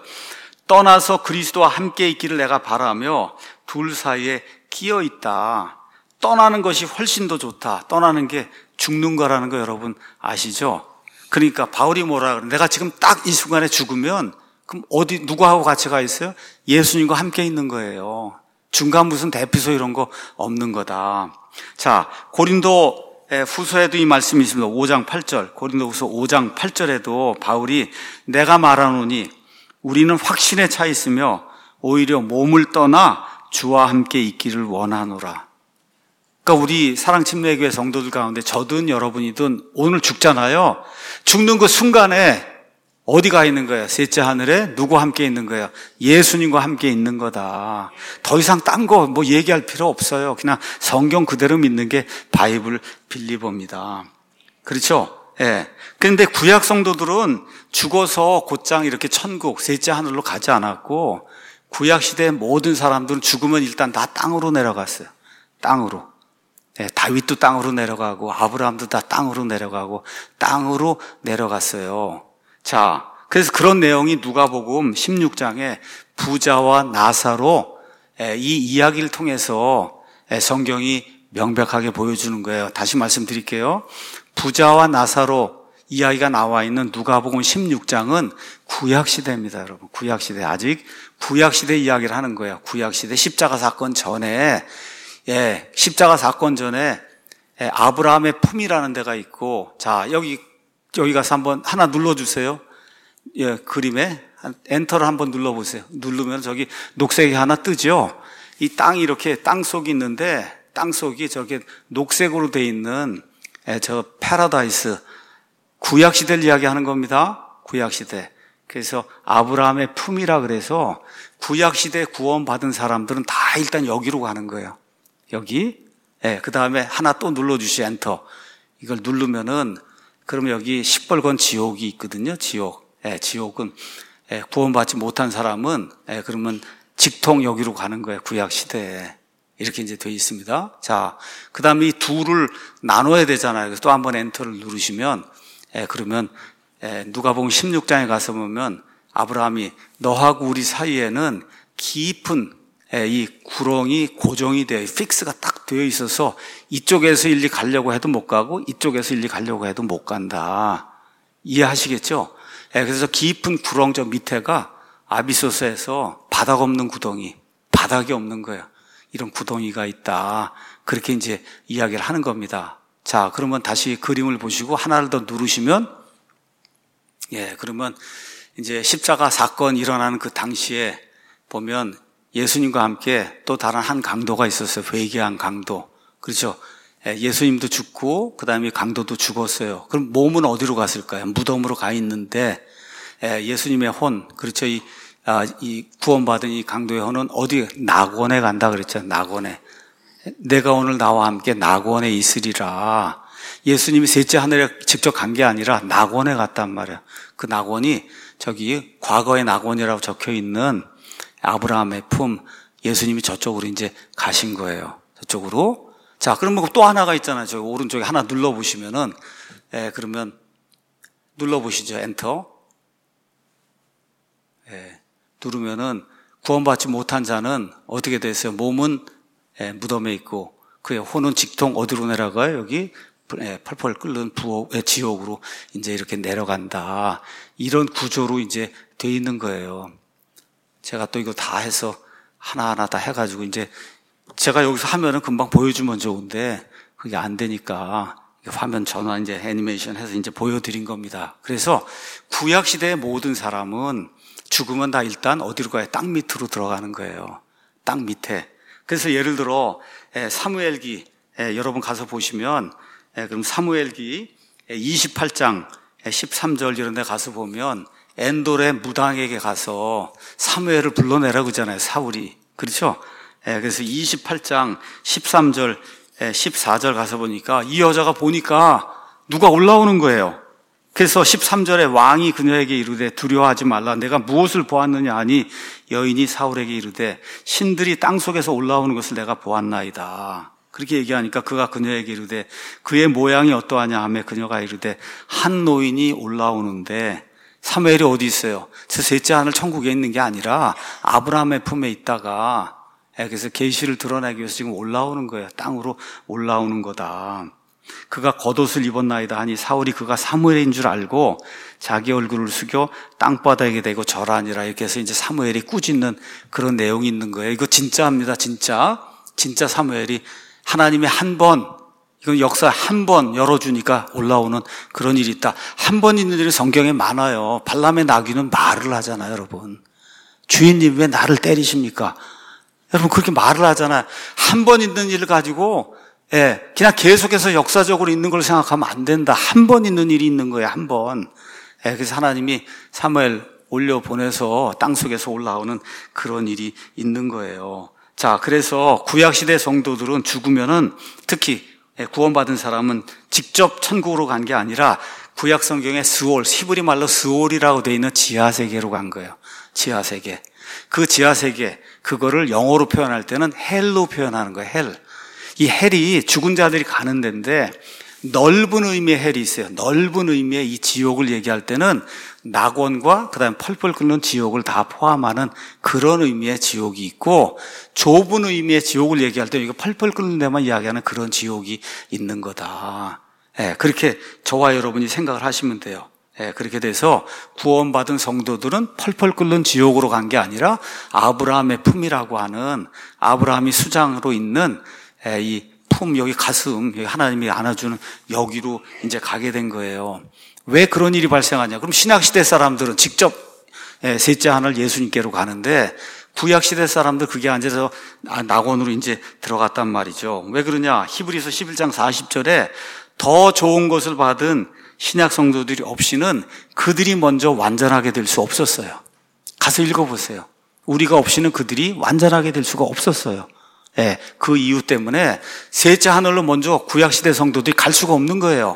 떠나서 그리스도와 함께 있기를 내가 바라며 둘 사이에 끼어 있다. 떠나는 것이 훨씬 더 좋다. 떠나는 게 죽는 거라는 거 여러분 아시죠? 그러니까 바울이 뭐라 그래? 내가 지금 딱 이 순간에 죽으면 그럼 누구하고 같이 가 있어요? 예수님과 함께 있는 거예요. 중간 무슨 대피소 이런 거 없는 거다. 자, 고린도 후서에도 이 말씀이 있습니다. 5장 8절, 고린도 후서 5장 8절에도 바울이 내가 말하노니 우리는 확신에 차 있으며 오히려 몸을 떠나 주와 함께 있기를 원하노라. 그러니까 우리 사랑침례교회 성도들 가운데 저든 여러분이든 오늘 죽잖아요. 죽는 그 순간에 어디 가 있는 거예요? 셋째 하늘에 누구와 함께 있는 거예요? 예수님과 함께 있는 거다. 더 이상 딴 거 뭐 얘기할 필요 없어요. 그냥 성경 그대로 믿는 게 바이블 빌리버입니다. 그렇죠? 예. 그런데 구약 성도들은 죽어서 곧장 이렇게 천국, 셋째 하늘로 가지 않았고, 구약 시대의 모든 사람들은 죽으면 일단 다 땅으로 내려갔어요. 땅으로. 예, 다윗도 땅으로 내려가고, 아브라함도 다 땅으로 내려가고, 땅으로 내려갔어요. 자, 그래서 그런 내용이 누가복음 16장에 부자와 나사로 이 이야기를 통해서 성경이 명백하게 보여주는 거예요. 다시 말씀드릴게요. 부자와 나사로 이야기가 나와 있는 누가복음 16장은 구약시대입니다, 여러분. 구약시대. 아직 구약시대 이야기를 하는 거예요. 구약시대 십자가 사건 전에, 십자가 사건 전에 아브라함의 품이라는 데가 있고, 자, 여기 가서 한번 하나 눌러주세요. 예, 그림에 엔터를 한번 눌러보세요. 누르면 저기 녹색이 하나 뜨죠. 이 땅이 이렇게 땅속이 있는데 땅속이 저렇게 녹색으로 돼 있는 저 패러다이스, 구약시대를 이야기하는 겁니다. 구약시대. 그래서 아브라함의 품이라 그래서 구약시대 구원받은 사람들은 다 일단 여기로 가는 거예요. 여기. 그 다음에 하나 또 눌러주시 엔터. 이걸 누르면은 그러면 여기 시뻘건 지옥이 있거든요. 지옥. 지옥은 구원받지 못한 사람은 그러면 직통 여기로 가는 거예요. 구약 시대에 이렇게 이제 되어 있습니다. 자, 그다음에 이 둘을 나눠야 되잖아요. 그래서 또 한번 엔터를 누르시면 그러면 누가복음 16장에 가서 보면 아브라함이 너하고 우리 사이에는 깊은 이 구렁이 고정이 되어 픽스가 딱 되어 있어서 이쪽에서 일리 가려고 해도 못 가고 이쪽에서 일리 가려고 해도 못 간다. 이해하시겠죠? 그래서 깊은 구렁 저 밑에가 아비소스에서 바닥 없는 구덩이, 바닥이 없는 거예요. 이런 구덩이가 있다. 그렇게 이제 이야기를 하는 겁니다. 자, 그러면 다시 그림을 보시고 하나를 더 누르시면, 그러면 이제 십자가 사건 일어나는 그 당시에 보면 예수님과 함께 또 다른 한 강도가 있었어요. 회개한 강도. 그렇죠? 예수님도 죽고 그다음에 강도도 죽었어요. 그럼 몸은 어디로 갔을까요? 무덤으로 가 있는데 예수님의 혼, 그렇죠? 이 구원받은 이 강도의 혼은 어디? 낙원에 간다 그랬죠. 낙원에. 내가 오늘 나와 함께 낙원에 있으리라. 예수님이 셋째 하늘에 직접 간 게 아니라 낙원에 갔단 말이에요. 그 낙원이 저기 과거의 낙원이라고 적혀 있는 아브라함의 품, 예수님이 저쪽으로 이제 가신 거예요. 저쪽으로. 자, 그러면 또 하나가 있잖아요. 저기 오른쪽에 하나 눌러보시면은, 그러면 눌러보시죠. 엔터. 누르면은 구원받지 못한 자는 어떻게 됐어요? 몸은 무덤에 있고 그의 혼은 직통 어디로 내려가요? 여기 펄펄 끓는 지옥으로 이제 이렇게 내려간다. 이런 구조로 이제 돼 있는 거예요. 제가 또 이거 다 해서 하나하나 다 해가지고 이제 제가 여기서 하면은 금방 보여주면 좋은데 그게 안 되니까 화면 전환 이제 애니메이션 해서 이제 보여드린 겁니다. 그래서 구약 시대의 모든 사람은 죽으면 다 일단 어디로 가요? 땅 밑으로 들어가는 거예요. 땅 밑에. 그래서 예를 들어 사무엘기 여러분 가서 보시면 그럼 사무엘기 28장 13절 이런 데 가서 보면 엔돌의 무당에게 가서 사무엘을 불러내라고 하잖아요. 사울이. 그렇죠? 그래서 28장 13절, 14절 가서 보니까 이 여자가 보니까 누가 올라오는 거예요. 그래서 13절에 왕이 그녀에게 이르되 두려워하지 말라. 내가 무엇을 보았느냐 하니 여인이 사울에게 이르되 신들이 땅속에서 올라오는 것을 내가 보았나이다. 그렇게 얘기하니까 그가 그녀에게 이르되 그의 모양이 어떠하냐 하며 그녀가 이르되 한 노인이 올라오는데 사무엘이 어디 있어요? 저 셋째 아들 천국에 있는 게 아니라 아브라함의 품에 있다가 그래서 계시를 드러내기 위해서 지금 올라오는 거예요. 땅으로 올라오는 거다. 그가 겉옷을 입었나이다 하니 사울이 그가 사무엘인 줄 알고 자기 얼굴을 숙여 땅바닥에 대고 절하니라. 이렇게 해서 이제 사무엘이 꾸짖는 그런 내용이 있는 거예요. 이거 진짜입니다. 진짜 사무엘이 하나님의 한 번, 이건 역사 한 번 열어주니까 올라오는 그런 일이 있다. 한 번 있는 일이 성경에 많아요. 발람의 나귀는 말을 하잖아요, 여러분. 주인님 왜 나를 때리십니까? 여러분 그렇게 말을 하잖아요. 한 번 있는 일을 가지고 그냥 계속해서 역사적으로 있는 걸 생각하면 안 된다. 한 번 있는 일이 있는 거예요, 한 번. 그래서 하나님이 사무엘 올려보내서 땅속에서 올라오는 그런 일이 있는 거예요. 자, 그래서 구약시대 성도들은 죽으면은 특히 구원받은 사람은 직접 천국으로 간 게 아니라 구약 성경에 스올, 히브리 말로 스올이라고 되어 있는 지하세계로 간 거예요. 지하세계. 그 지하세계, 그거를 영어로 표현할 때는 헬로 표현하는 거예요, 헬. 이 헬이 죽은 자들이 가는 데인데 넓은 의미의 헬이 있어요. 넓은 의미의 이 지옥을 얘기할 때는 낙원과 그다음에 펄펄 끓는 지옥을 다 포함하는 그런 의미의 지옥이 있고, 좁은 의미의 지옥을 얘기할 때 이거 펄펄 끓는 데만 이야기하는 그런 지옥이 있는 거다. 그렇게 저와 여러분이 생각을 하시면 돼요. 그렇게 돼서 구원받은 성도들은 펄펄 끓는 지옥으로 간 게 아니라 아브라함의 품이라고 하는, 아브라함이 수장으로 있는 이 품, 여기 가슴, 여기 하나님이 안아주는 여기로 이제 가게 된 거예요. 왜 그런 일이 발생하냐? 그럼 신약시대 사람들은 직접 셋째 하늘 예수님께로 가는데, 구약시대 사람들 그게 앉아서 낙원으로 이제 들어갔단 말이죠. 왜 그러냐? 히브리서 11장 40절에 더 좋은 것을 받은 신약 성도들이 없이는 그들이 먼저 완전하게 될 수 없었어요. 가서 읽어보세요. 우리가 없이는 그들이 완전하게 될 수가 없었어요. 그 이유 때문에 셋째 하늘로 먼저 구약시대 성도들이 갈 수가 없는 거예요.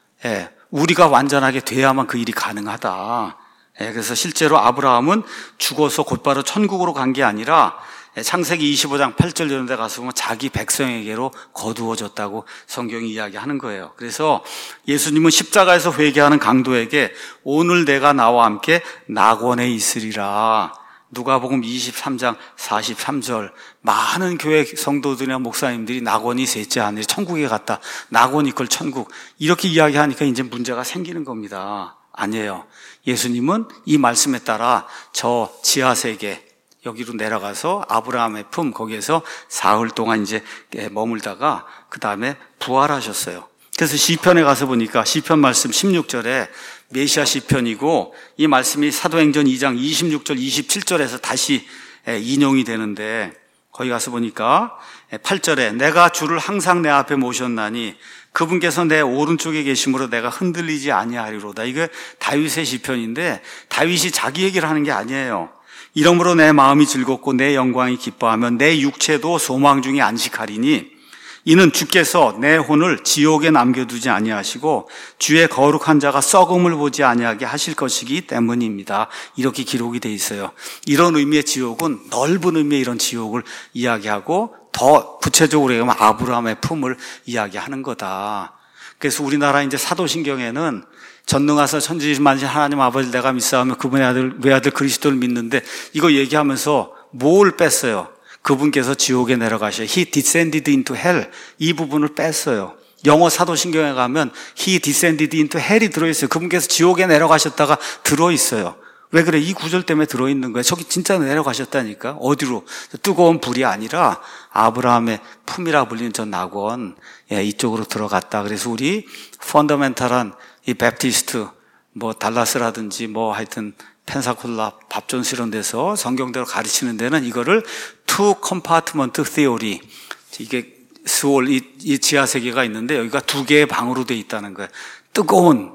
우리가 완전하게 돼야만 그 일이 가능하다. 그래서 실제로 아브라함은 죽어서 곧바로 천국으로 간 게 아니라 창세기 25장 8절 이런 데 가서 보면 자기 백성에게로 거두어졌다고 성경이 이야기하는 거예요. 그래서 예수님은 십자가에서 회개하는 강도에게 오늘 내가 나와 함께 낙원에 있으리라. 누가복음 23장 43절, 많은 교회 성도들이나 목사님들이 낙원이 셋째 하늘이 천국에 갔다, 낙원이 그걸 천국, 이렇게 이야기하니까 이제 문제가 생기는 겁니다. 아니에요. 예수님은 이 말씀에 따라 저 지하세계 여기로 내려가서 아브라함의 품, 거기에서 사흘 동안 이제 머물다가 그 다음에 부활하셨어요. 그래서 시편에 가서 보니까 시편 말씀 16절에 메시아 시편이고, 이 말씀이 사도행전 2장 26절 27절에서 다시 인용이 되는데, 거기 가서 보니까 8절에 내가 주를 항상 내 앞에 모셨나니 그분께서 내 오른쪽에 계심으로 내가 흔들리지 아니하리로다. 이게 다윗의 시편인데 다윗이 자기 얘기를 하는 게 아니에요. 이러므로 내 마음이 즐겁고 내 영광이 기뻐하며 내 육체도 소망 중에 안식하리니 이는 주께서 내 혼을 지옥에 남겨두지 아니하시고 주의 거룩한 자가 썩음을 보지 아니하게 하실 것이기 때문입니다. 이렇게 기록이 돼 있어요. 이런 의미의 지옥은 넓은 의미의 이런 지옥을 이야기하고, 더 구체적으로 얘기하면 아브라함의 품을 이야기하는 거다. 그래서 우리나라 이제 사도신경에는 전능하사 천지만신 하나님 아버지 내가 믿사오며 그분의 아들 외아들 그리스도를 믿는데, 이거 얘기하면서 뭘 뺐어요? 그분께서 지옥에 내려가셔. He descended into hell. 이 부분을 뺐어요. 영어 사도신경에 가면 He descended into hell이 들어있어요. 그분께서 지옥에 내려가셨다가 들어있어요. 왜 그래? 이 구절 때문에 들어있는 거예요. 저기 진짜 내려가셨다니까. 어디로? 뜨거운 불이 아니라 아브라함의 품이라 불리는 저 낙원, 이쪽으로 들어갔다. 그래서 우리 펀더멘탈한 이 베프티스트, 달라스라든지 하여튼 펜사콜라, 밥존스 이런 데서 성경대로 가르치는 데는 이거를 two compartment theory, 이게 스올, 이 지하세계가 있는데 여기가 두 개의 방으로 돼 있다는 거예요. 뜨거운,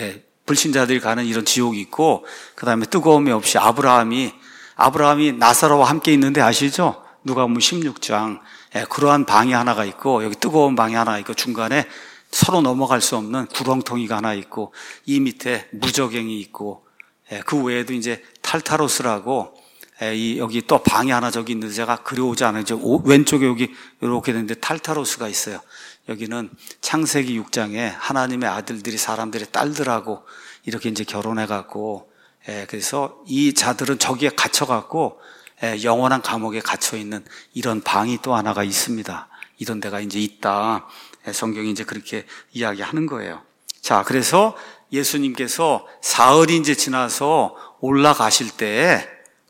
불신자들이 가는 이런 지옥이 있고, 그 다음에 뜨거움이 없이 아브라함이 나사로와 함께 있는데 아시죠? 누가복음 16장 그러한 방이 하나가 있고 여기 뜨거운 방이 하나 있고 중간에 서로 넘어갈 수 없는 구렁텅이가 하나 있고 이 밑에 무저갱이 있고 그 외에도 이제 탈타로스라고 여기 또 방이 하나 저기 있는데 제가 그려오지 않아요. 왼쪽에 여기 이렇게 되는데 탈타로스가 있어요. 여기는 창세기 6장에 하나님의 아들들이 사람들의 딸들하고 이렇게 이제 결혼해갖고 그래서 이 자들은 저기에 갇혀갖고 영원한 감옥에 갇혀있는 이런 방이 또 하나가 있습니다. 이런 데가 이제 있다. 성경이 이제 그렇게 이야기하는 거예요. 자, 그래서 예수님께서 사흘이 이제 지나서 올라가실 때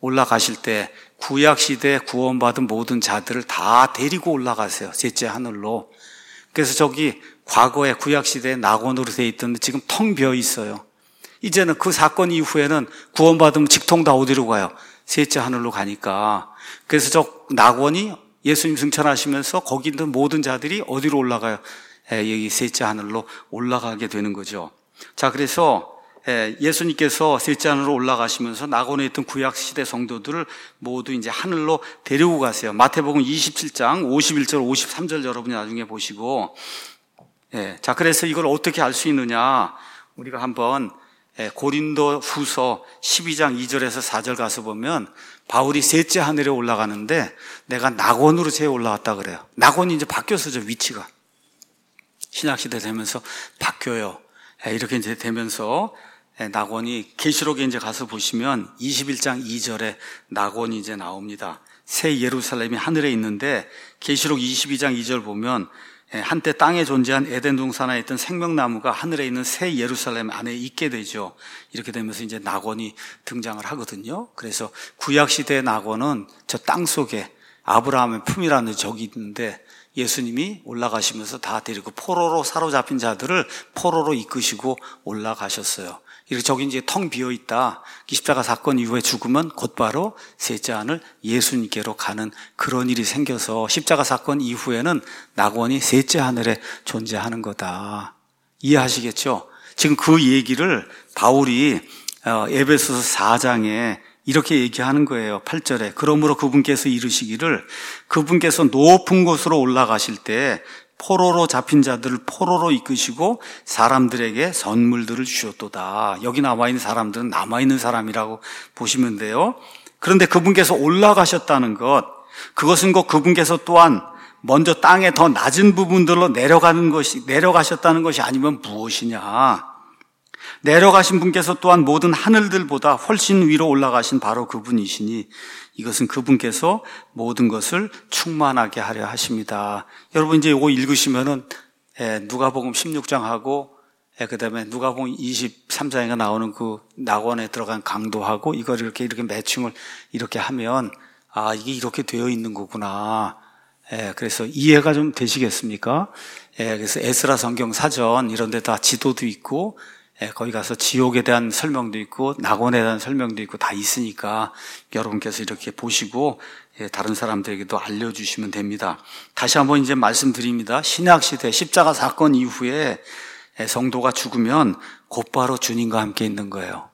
구약시대에 구원받은 모든 자들을 다 데리고 올라가세요. 셋째 하늘로. 그래서 저기 과거에 구약시대에 낙원으로 돼 있던 지금 텅 비어 있어요. 이제는 그 사건 이후에는 구원받으면 직통 다 어디로 가요? 셋째 하늘로 가니까. 그래서 저 낙원이 예수님 승천하시면서 거기 있는 모든 자들이 어디로 올라가요? 여기 셋째 하늘로 올라가게 되는 거죠. 자, 그래서 예수님께서 셋째 하늘로 올라가시면서 낙원에 있던 구약시대 성도들을 모두 이제 하늘로 데리고 가세요. 마태복음 27장 51절 53절 여러분이 나중에 보시고 자, 그래서 이걸 어떻게 알 수 있느냐 우리가 한번 고린도 후서 12장 2절에서 4절 가서 보면 바울이 셋째 하늘에 올라가는데 내가 낙원으로 제 올라왔다 그래요. 낙원이 이제 바뀌었어요. 저 위치가 신약시대 되면서 바뀌어요. 이렇게 이제 되면서 낙원이 계시록에 이제 가서 보시면 21장 2절에 낙원이 이제 나옵니다. 새 예루살렘이 하늘에 있는데 계시록 22장 2절 보면 한때 땅에 존재한 에덴 동산에 있던 생명나무가 하늘에 있는 새 예루살렘 안에 있게 되죠. 이렇게 되면서 이제 낙원이 등장을 하거든요. 그래서 구약시대의 낙원은 저 땅 속에 아브라함의 품이라는 적이 있는데 예수님이 올라가시면서 다 데리고 포로로 사로잡힌 자들을 포로로 이끄시고 올라가셨어요. 이렇게 저기 이제 텅 비어 있다. 십자가 사건 이후에 죽으면 곧바로 셋째 하늘 예수님께로 가는 그런 일이 생겨서 십자가 사건 이후에는 낙원이 셋째 하늘에 존재하는 거다. 이해하시겠죠? 지금 그 얘기를 바울이 에베소서 4장에 이렇게 얘기하는 거예요. 8절에 그러므로 그분께서 이르시기를 그분께서 높은 곳으로 올라가실 때 포로로 잡힌 자들을 포로로 이끄시고 사람들에게 선물들을 주셨도다. 여기 남아있는 사람들은 남아있는 사람이라고 보시면 돼요. 그런데 그분께서 올라가셨다는 것, 그것은 곧 그분께서 또한 먼저 땅의 더 낮은 부분들로 내려가셨다는 것이 아니면 무엇이냐? 내려가신 분께서 또한 모든 하늘들보다 훨씬 위로 올라가신 바로 그분이시니 이것은 그분께서 모든 것을 충만하게 하려 하십니다. 여러분 이제 이거 읽으시면은 누가복음 16장하고 그다음에 누가복음 23장에 나오는 그 낙원에 들어간 강도하고 이걸 이렇게 매칭을 이렇게 하면 아 이게 이렇게 되어 있는 거구나. 그래서 이해가 좀 되시겠습니까? 그래서 에스라 성경 사전 이런 데 다 지도도 있고 거기 가서 지옥에 대한 설명도 있고 낙원에 대한 설명도 있고 다 있으니까 여러분께서 이렇게 보시고 다른 사람들에게도 알려주시면 됩니다. 다시 한번 이제 말씀드립니다. 신약시대 십자가 사건 이후에 성도가 죽으면 곧바로 주님과 함께 있는 거예요.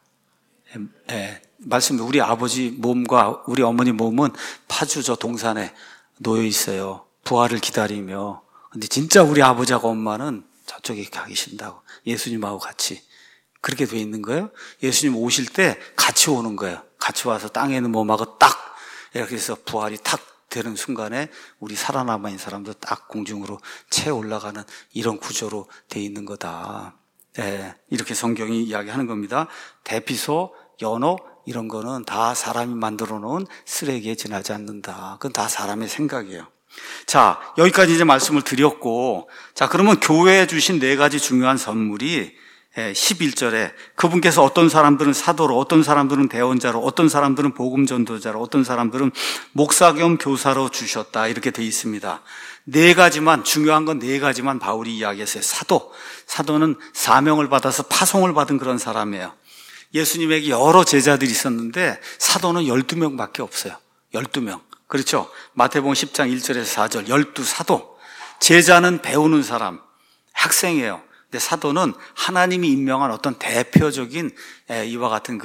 말씀 우리 아버지 몸과 우리 어머니 몸은 파주 저 동산에 놓여 있어요. 부활을 기다리며. 근데 진짜 우리 아버지하고 엄마는 저쪽에 가 계신다고. 예수님하고 같이. 그렇게 돼 있는 거예요. 예수님 오실 때 같이 오는 거예요. 같이 와서 땅에 있는 몸하고 딱 이렇게 해서 부활이 탁 되는 순간에 우리 살아남아있는 사람도 딱 공중으로 채 올라가는 이런 구조로 돼 있는 거다. 이렇게 성경이 이야기하는 겁니다. 대피소, 연호 이런 거는 다 사람이 만들어 놓은 쓰레기에 지나지 않는다. 그건 다 사람의 생각이에요. 자, 여기까지 이제 말씀을 드렸고, 자, 그러면 교회에 주신 네 가지 중요한 선물이 11절에 그분께서 어떤 사람들은 사도로, 어떤 사람들은 대언자로, 어떤 사람들은 복음 전도자로, 어떤 사람들은 목사 겸 교사로 주셨다. 이렇게 돼 있습니다. 네 가지만, 중요한 건 네 가지만 바울이 이야기했어요. 사도는 사명을 받아서 파송을 받은 그런 사람이에요. 예수님에게 여러 제자들이 있었는데 사도는 12명밖에 없어요. 12명. 그렇죠? 마태복음 10장 1절에서 4절 12사도. 제자는 배우는 사람, 학생이에요. 근데 사도는 하나님이 임명한 어떤 대표적인 이와 같은 그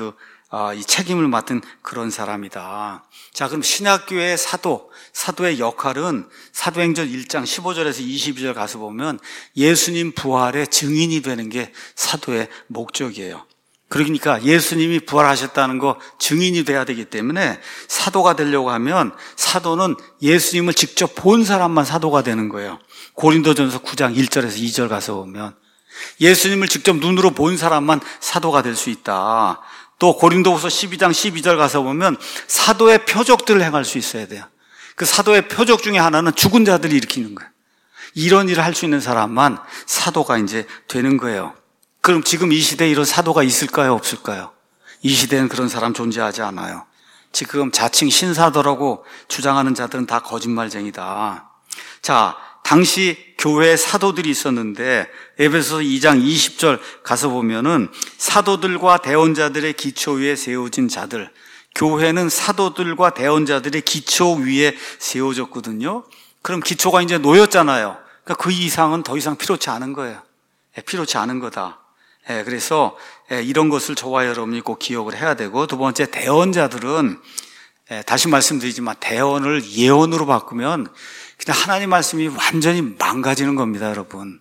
이 책임을 맡은 그런 사람이다. 자, 그럼 신약교회의 사도의 역할은 사도행전 1장 15절에서 22절 가서 보면 예수님 부활의 증인이 되는 게 사도의 목적이에요. 그러니까 예수님이 부활하셨다는 거 증인이 돼야 되기 때문에 사도가 되려고 하면 사도는 예수님을 직접 본 사람만 사도가 되는 거예요. 고린도전서 9장 1절에서 2절 가서 보면 예수님을 직접 눈으로 본 사람만 사도가 될 수 있다. 또 고린도후서 12장 12절 가서 보면 사도의 표적들을 행할 수 있어야 돼요. 그 사도의 표적 중에 하나는 죽은 자들이 일으키는 거예요. 이런 일을 할 수 있는 사람만 사도가 이제 되는 거예요. 그럼 지금 이 시대에 이런 사도가 있을까요? 없을까요? 이 시대는 그런 사람 존재하지 않아요. 지금 자칭 신사도라고 주장하는 자들은 다 거짓말쟁이다. 자, 당시 교회에 사도들이 있었는데 에베소서 2장 20절 가서 보면은 사도들과 대언자들의 기초 위에 세워진 자들, 교회는 사도들과 대언자들의 기초 위에 세워졌거든요. 그럼 기초가 이제 놓였잖아요. 그러니까 그 이상은 더 이상 필요치 않은 거예요. 필요치 않은 거다. 그래서 이런 것을 저와 여러분이 꼭 기억을 해야 되고, 두 번째, 대언자들은 다시 말씀드리지만 대언을 예언으로 바꾸면 그냥 하나님 말씀이 완전히 망가지는 겁니다, 여러분.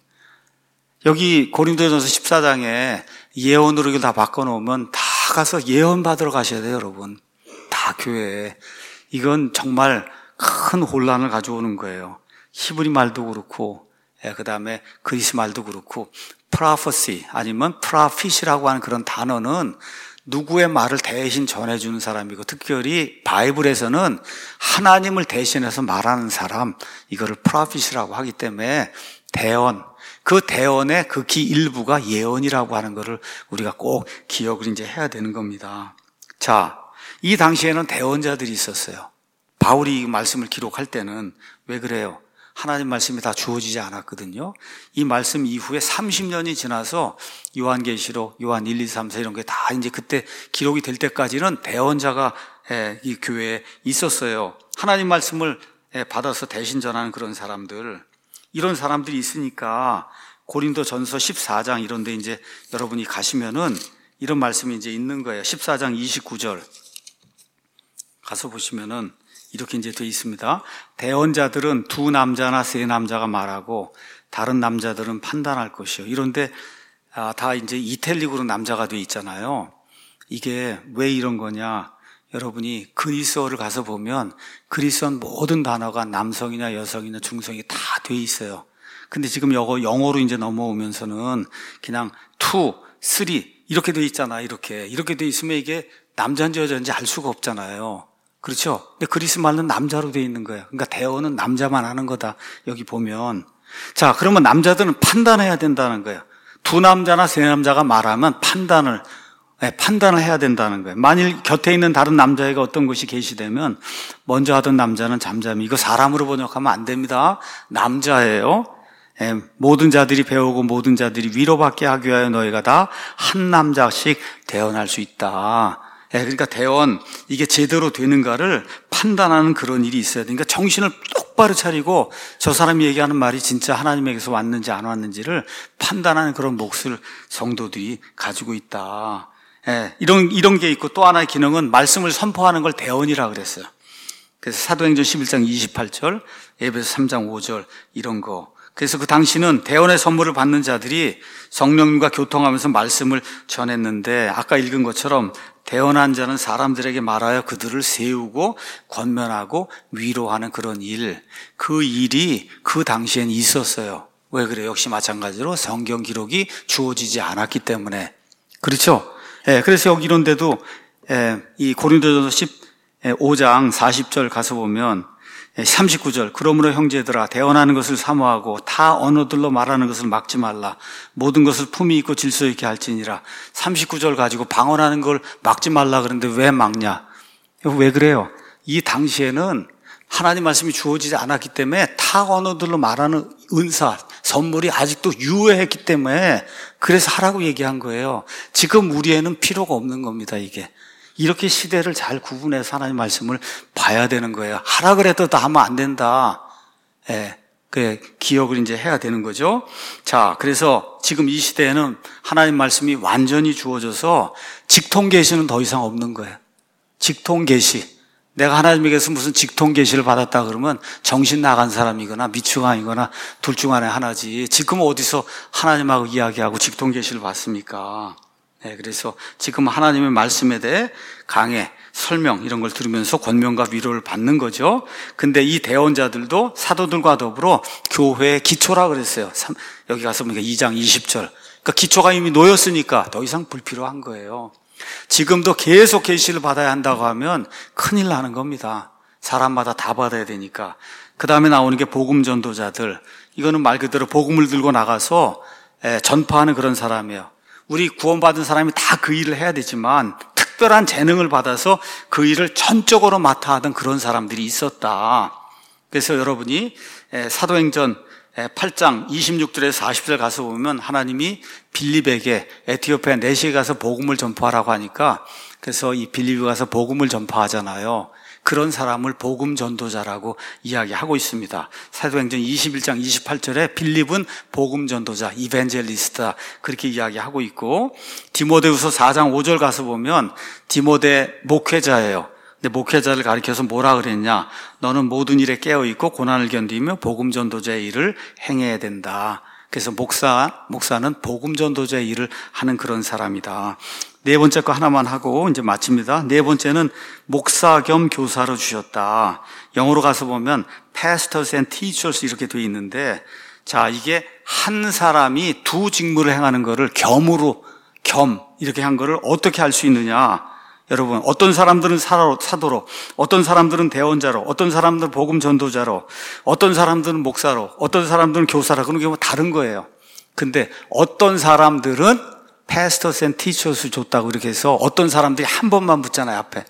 여기 고린도전서 14장에 예언으로 이걸 다 바꿔놓으면 다 가서 예언 받으러 가셔야 돼요, 여러분. 다 교회에. 이건 정말 큰 혼란을 가져오는 거예요. 히브리 말도 그렇고, 그 다음에 그리스 말도 그렇고, prophecy 아니면 prophet이라고 하는 그런 단어는 누구의 말을 대신 전해주는 사람이고, 특별히 바이블에서는 하나님을 대신해서 말하는 사람, 이거를 prophet이라고 하기 때문에 대언, 그 대언의 극히 일부가 예언이라고 하는 것을 우리가 꼭 기억을 이제 해야 되는 겁니다. 자, 이 당시에는 대언자들이 있었어요. 바울이 이 말씀을 기록할 때는 왜 그래요? 하나님 말씀이 다 주어지지 않았거든요. 이 말씀 이후에 30년이 지나서 요한계시록, 요한 1, 2, 3, 4 이런 게 다 이제 그때 기록이 될 때까지는 대언자가 이 교회에 있었어요. 하나님 말씀을 받아서 대신 전하는 그런 사람들, 이런 사람들이 있으니까 고린도전서 14장 이런 데 이제 여러분이 가시면은 이런 말씀이 이제 있는 거예요. 14장 29절 가서 보시면은 이렇게 이제 되어 있습니다. 대언자들은 두 남자나 세 남자가 말하고 다른 남자들은 판단할 것이요. 이런데 다 이제 이탈릭으로 남자가 되어 있잖아요. 이게 왜 이런 거냐? 여러분이 그리스어를 가서 보면 그리스어 모든 단어가 남성이나 여성이나 중성이 다 되어 있어요. 근데 지금 영어로 이제 넘어오면서는 그냥 2, 3 이렇게 되어 있잖아요. 이렇게 되어 있으면 이게 남자인지 여자인지 알 수가 없잖아요. 그렇죠? 근데 그리스 말은 남자로 되어 있는 거예요. 그러니까 대언은 남자만 하는 거다. 여기 보면. 자, 그러면 남자들은 판단해야 된다는 거예요. 두 남자나 세 남자가 말하면 판단을 해야 된다는 거예요. 만일 곁에 있는 다른 남자애가 어떤 것이 계시되면 먼저 하던 남자는 잠잠히, 이거 사람으로 번역하면 안 됩니다. 남자예요. 모든 자들이 배우고 모든 자들이 위로받게 하기 위하여 너희가 다 한 남자씩 대언할 수 있다. 그러니까 대언, 이게 제대로 되는가를 판단하는 그런 일이 있어야 되니까 정신을 똑바로 차리고 저 사람이 얘기하는 말이 진짜 하나님에게서 왔는지 안 왔는지를 판단하는 그런 몫을 성도들이 가지고 있다. 이런 게 있고, 또 하나의 기능은 말씀을 선포하는 걸 대언이라 그랬어요. 그래서 사도행전 11장 28절, 에베소 3장 5절 이런 거. 그래서 그 당시는 대언의 선물을 받는 자들이 성령님과 교통하면서 말씀을 전했는데, 아까 읽은 것처럼 대언한 자는 사람들에게 말하여 그들을 세우고 권면하고 위로하는 그런 일, 그 일이 그 당시엔 있었어요. 왜 그래요? 역시 마찬가지로 성경 기록이 주어지지 않았기 때문에. 그렇죠? 그래서 여기 이런데도 이 고린도전서 15장 40절 가서 보면 39절, 그러므로 형제들아 대언하는 것을 사모하고 타 언어들로 말하는 것을 막지 말라. 모든 것을 품위 있고 질서 있게 할지니라. 39절 가지고 방언하는 걸 막지 말라 그러는데 왜 막냐? 왜 그래요? 이 당시에는 하나님 말씀이 주어지지 않았기 때문에 타 언어들로 말하는 은사, 선물이 아직도 유효했기 때문에 그래서 하라고 얘기한 거예요. 지금 우리에는 필요가 없는 겁니다, 이게. 이렇게 시대를 잘 구분해서 하나님 말씀을 봐야 되는 거예요. 하라 그래도 다 하면 안 된다. 그 기억을 이제 해야 되는 거죠. 자, 그래서 지금 이 시대에는 하나님 말씀이 완전히 주어져서 직통 계시는 더 이상 없는 거예요. 직통 계시. 내가 하나님에게서 무슨 직통 계시를 받았다 그러면 정신 나간 사람이거나 미추강이거나 둘 중 안에 하나지. 지금 어디서 하나님하고 이야기하고 직통 계시를 받습니까? 네, 그래서 지금 하나님의 말씀에 대해 강해, 설명 이런 걸 들으면서 권면과 위로를 받는 거죠. 근데 이 대언자들도 사도들과 더불어 교회의 기초라 그랬어요. 여기 가서 보니까 2장 20절. 그러니까 기초가 이미 놓였으니까 더 이상 불필요한 거예요. 지금도 계속 계시를 받아야 한다고 하면 큰일 나는 겁니다. 사람마다 다 받아야 되니까. 그 다음에 나오는 게 복음 전도자들. 이거는 말 그대로 복음을 들고 나가서 전파하는 그런 사람이에요. 우리 구원받은 사람이 다 그 일을 해야 되지만 특별한 재능을 받아서 그 일을 전적으로 맡아 하던 그런 사람들이 있었다. 그래서 여러분이 사도행전 8장 26절에서 40절 가서 보면 하나님이 빌립에게 에티오피아 내시에 가서 복음을 전파하라고 하니까 그래서 이 빌립에 가서 복음을 전파하잖아요. 그런 사람을 복음 전도자라고 이야기하고 있습니다. 사도행전 21장 28절에 빌립은 복음 전도자, 이벤젤리스트다 그렇게 이야기하고 있고 디모데후서 4장 5절 가서 보면 디모데 목회자예요. 근데 목회자를 가리켜서 뭐라 그랬냐? 너는 모든 일에 깨어있고 고난을 견디며 복음 전도자의 일을 행해야 된다. 그래서 목사는 복음 전도자의 일을 하는 그런 사람이다. 네 번째 거 하나만 하고 이제 마칩니다. 네 번째는 목사 겸 교사로 주셨다. 영어로 가서 보면 pastors and teachers 이렇게 되어 있는데 자, 이게 한 사람이 두 직무를 행하는 거를 겸 이렇게 한 거를 어떻게 할 수 있느냐? 여러분, 어떤 사람들은 사도로, 어떤 사람들은 대언자로, 어떤 사람들은 복음 전도자로, 어떤 사람들은 목사로, 어떤 사람들은 교사로, 그런 게 뭐 다른 거예요. 근데 어떤 사람들은 pastors and teachers 줬다고 이렇게 해서 어떤 사람들이 한 번만 붙잖아요, 앞에.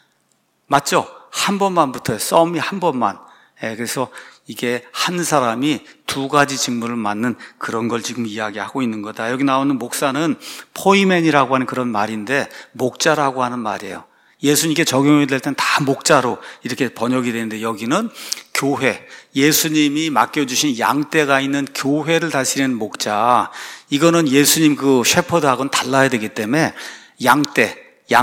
맞죠? 한 번만 붙어요. 썸이 한 번만. 그래서 이게 한 사람이 두 가지 직무를 맡는 그런 걸 지금 이야기하고 있는 거다. 여기 나오는 목사는 포이맨이라고 하는 그런 말인데 목자라고 하는 말이에요. 예수님께 적용이 될 땐 다 목자로 이렇게 번역이 되는데 여기는 교회, 예수님이 맡겨주신 양떼가 있는 교회를 다스리는 목자. 이거는 예수님 그 셰퍼드하고는 달라야 되기 때문에 양떼.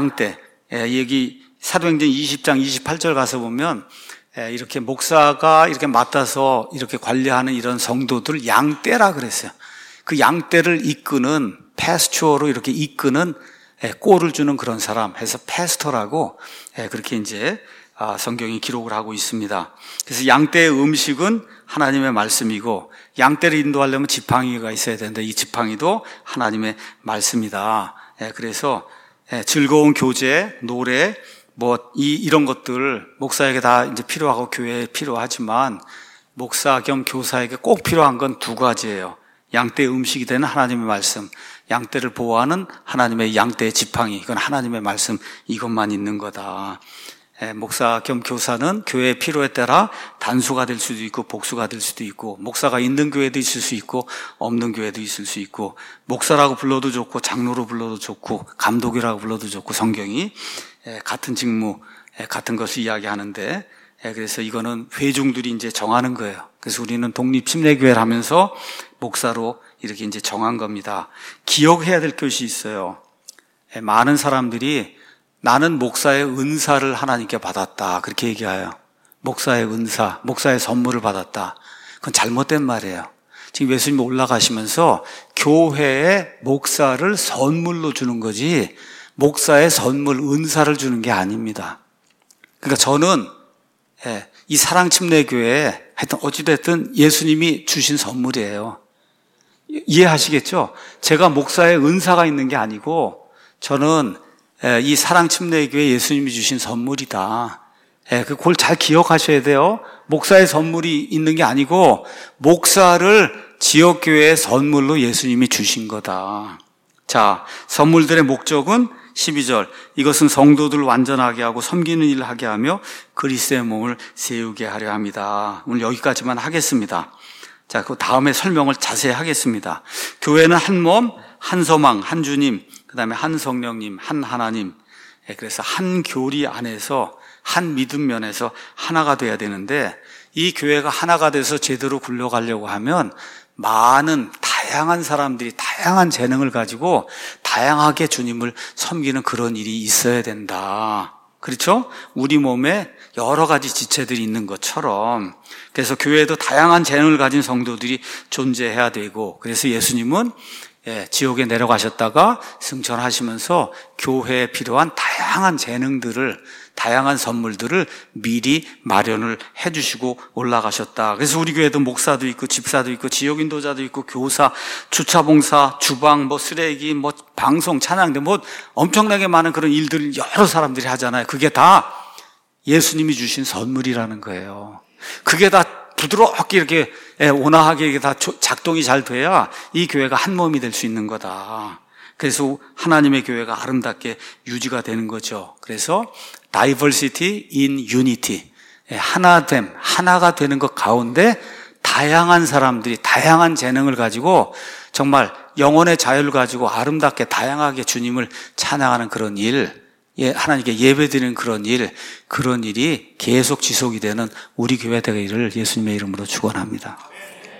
여기 사도행전 20장 28절 가서 보면 이렇게 목사가 이렇게 맡아서 이렇게 관리하는 이런 성도들 양떼라 그랬어요. 그 양떼를 이끄는 패스처로 이렇게 이끄는 꼴을 주는 그런 사람 해서 패스터라고 그렇게 이제 성경이 기록을 하고 있습니다. 그래서 양떼의 음식은 하나님의 말씀이고 양떼를 인도하려면 지팡이가 있어야 되는데 이 지팡이도 하나님의 말씀이다. 그래서 즐거운 교제, 노래 이런 것들 목사에게 다 이제 필요하고 교회에 필요하지만 목사 겸 교사에게 꼭 필요한 건 두 가지예요. 양떼의 음식이 되는 하나님의 말씀, 양떼를 보호하는 하나님의 양떼의 지팡이, 이건 하나님의 말씀 이것만 있는 거다. 목사 겸 교사는 교회의 필요에 따라 단수가 될 수도 있고 복수가 될 수도 있고 목사가 있는 교회도 있을 수 있고 없는 교회도 있을 수 있고 목사라고 불러도 좋고 장로로 불러도 좋고 감독이라고 불러도 좋고 성경이 같은 직무, 같은 것을 이야기하는데 그래서 이거는 회중들이 이제 정하는 거예요. 그래서 우리는 독립침례교회를 하면서 목사로 이렇게 이제 정한 겁니다. 기억해야 될 것이 있어요. 많은 사람들이 나는 목사의 은사를 하나님께 받았다. 그렇게 얘기해요. 목사의 은사, 목사의 선물을 받았다. 그건 잘못된 말이에요. 지금 예수님이 올라가시면서 교회에 목사를 선물로 주는 거지 목사의 선물, 은사를 주는 게 아닙니다. 그러니까 저는 이 사랑침례교회에 하여튼 어찌됐든 예수님이 주신 선물이에요. 이해하시겠죠? 제가 목사의 은사가 있는 게 아니고 저는 이 사랑침례교회 예수님이 주신 선물이다. 그걸 잘 기억하셔야 돼요. 목사의 선물이 있는 게 아니고 목사를 지역교회의 선물로 예수님이 주신 거다. 자, 선물들의 목적은 12절 이것은 성도들을 완전하게 하고 섬기는 일을 하게 하며 그리스도의 몸을 세우게 하려 합니다. 오늘 여기까지만 하겠습니다. 자, 그 다음에 설명을 자세히 하겠습니다. 교회는 한 몸, 한 소망, 한 주님, 그 다음에 한 성령님, 한 하나님. 그래서 한 교리 안에서 한 믿음 면에서 하나가 돼야 되는데 이 교회가 하나가 돼서 제대로 굴러가려고 하면 많은 다양한 사람들이 다양한 재능을 가지고 다양하게 주님을 섬기는 그런 일이 있어야 된다. 그렇죠? 우리 몸에 여러 가지 지체들이 있는 것처럼, 그래서 교회에도 다양한 재능을 가진 성도들이 존재해야 되고, 그래서 예수님은 지옥에 내려가셨다가 승천하시면서 교회에 필요한 다양한 재능들을, 다양한 선물들을 미리 마련을 해주시고 올라가셨다. 그래서 우리 교회도 목사도 있고 집사도 있고 지역인도자도 있고 교사, 주차봉사, 주방, 쓰레기, 방송, 찬양대 엄청나게 많은 그런 일들을 여러 사람들이 하잖아요. 그게 다 예수님이 주신 선물이라는 거예요. 그게 다 부드럽게 이렇게 온화하게 이렇게 다 작동이 잘 돼야 이 교회가 한 몸이 될 수 있는 거다. 그래서 하나님의 교회가 아름답게 유지가 되는 거죠. 그래서 diversity in unity, 하나됨, 하나가 되는 것 가운데 다양한 사람들이 다양한 재능을 가지고 정말 영혼의 자유를 가지고 아름답게 다양하게 주님을 찬양하는 그런 일, 하나님께 예배드리는 그런 일이 계속 지속이 되는 우리 교회 되기를 예수님의 이름으로 축원합니다.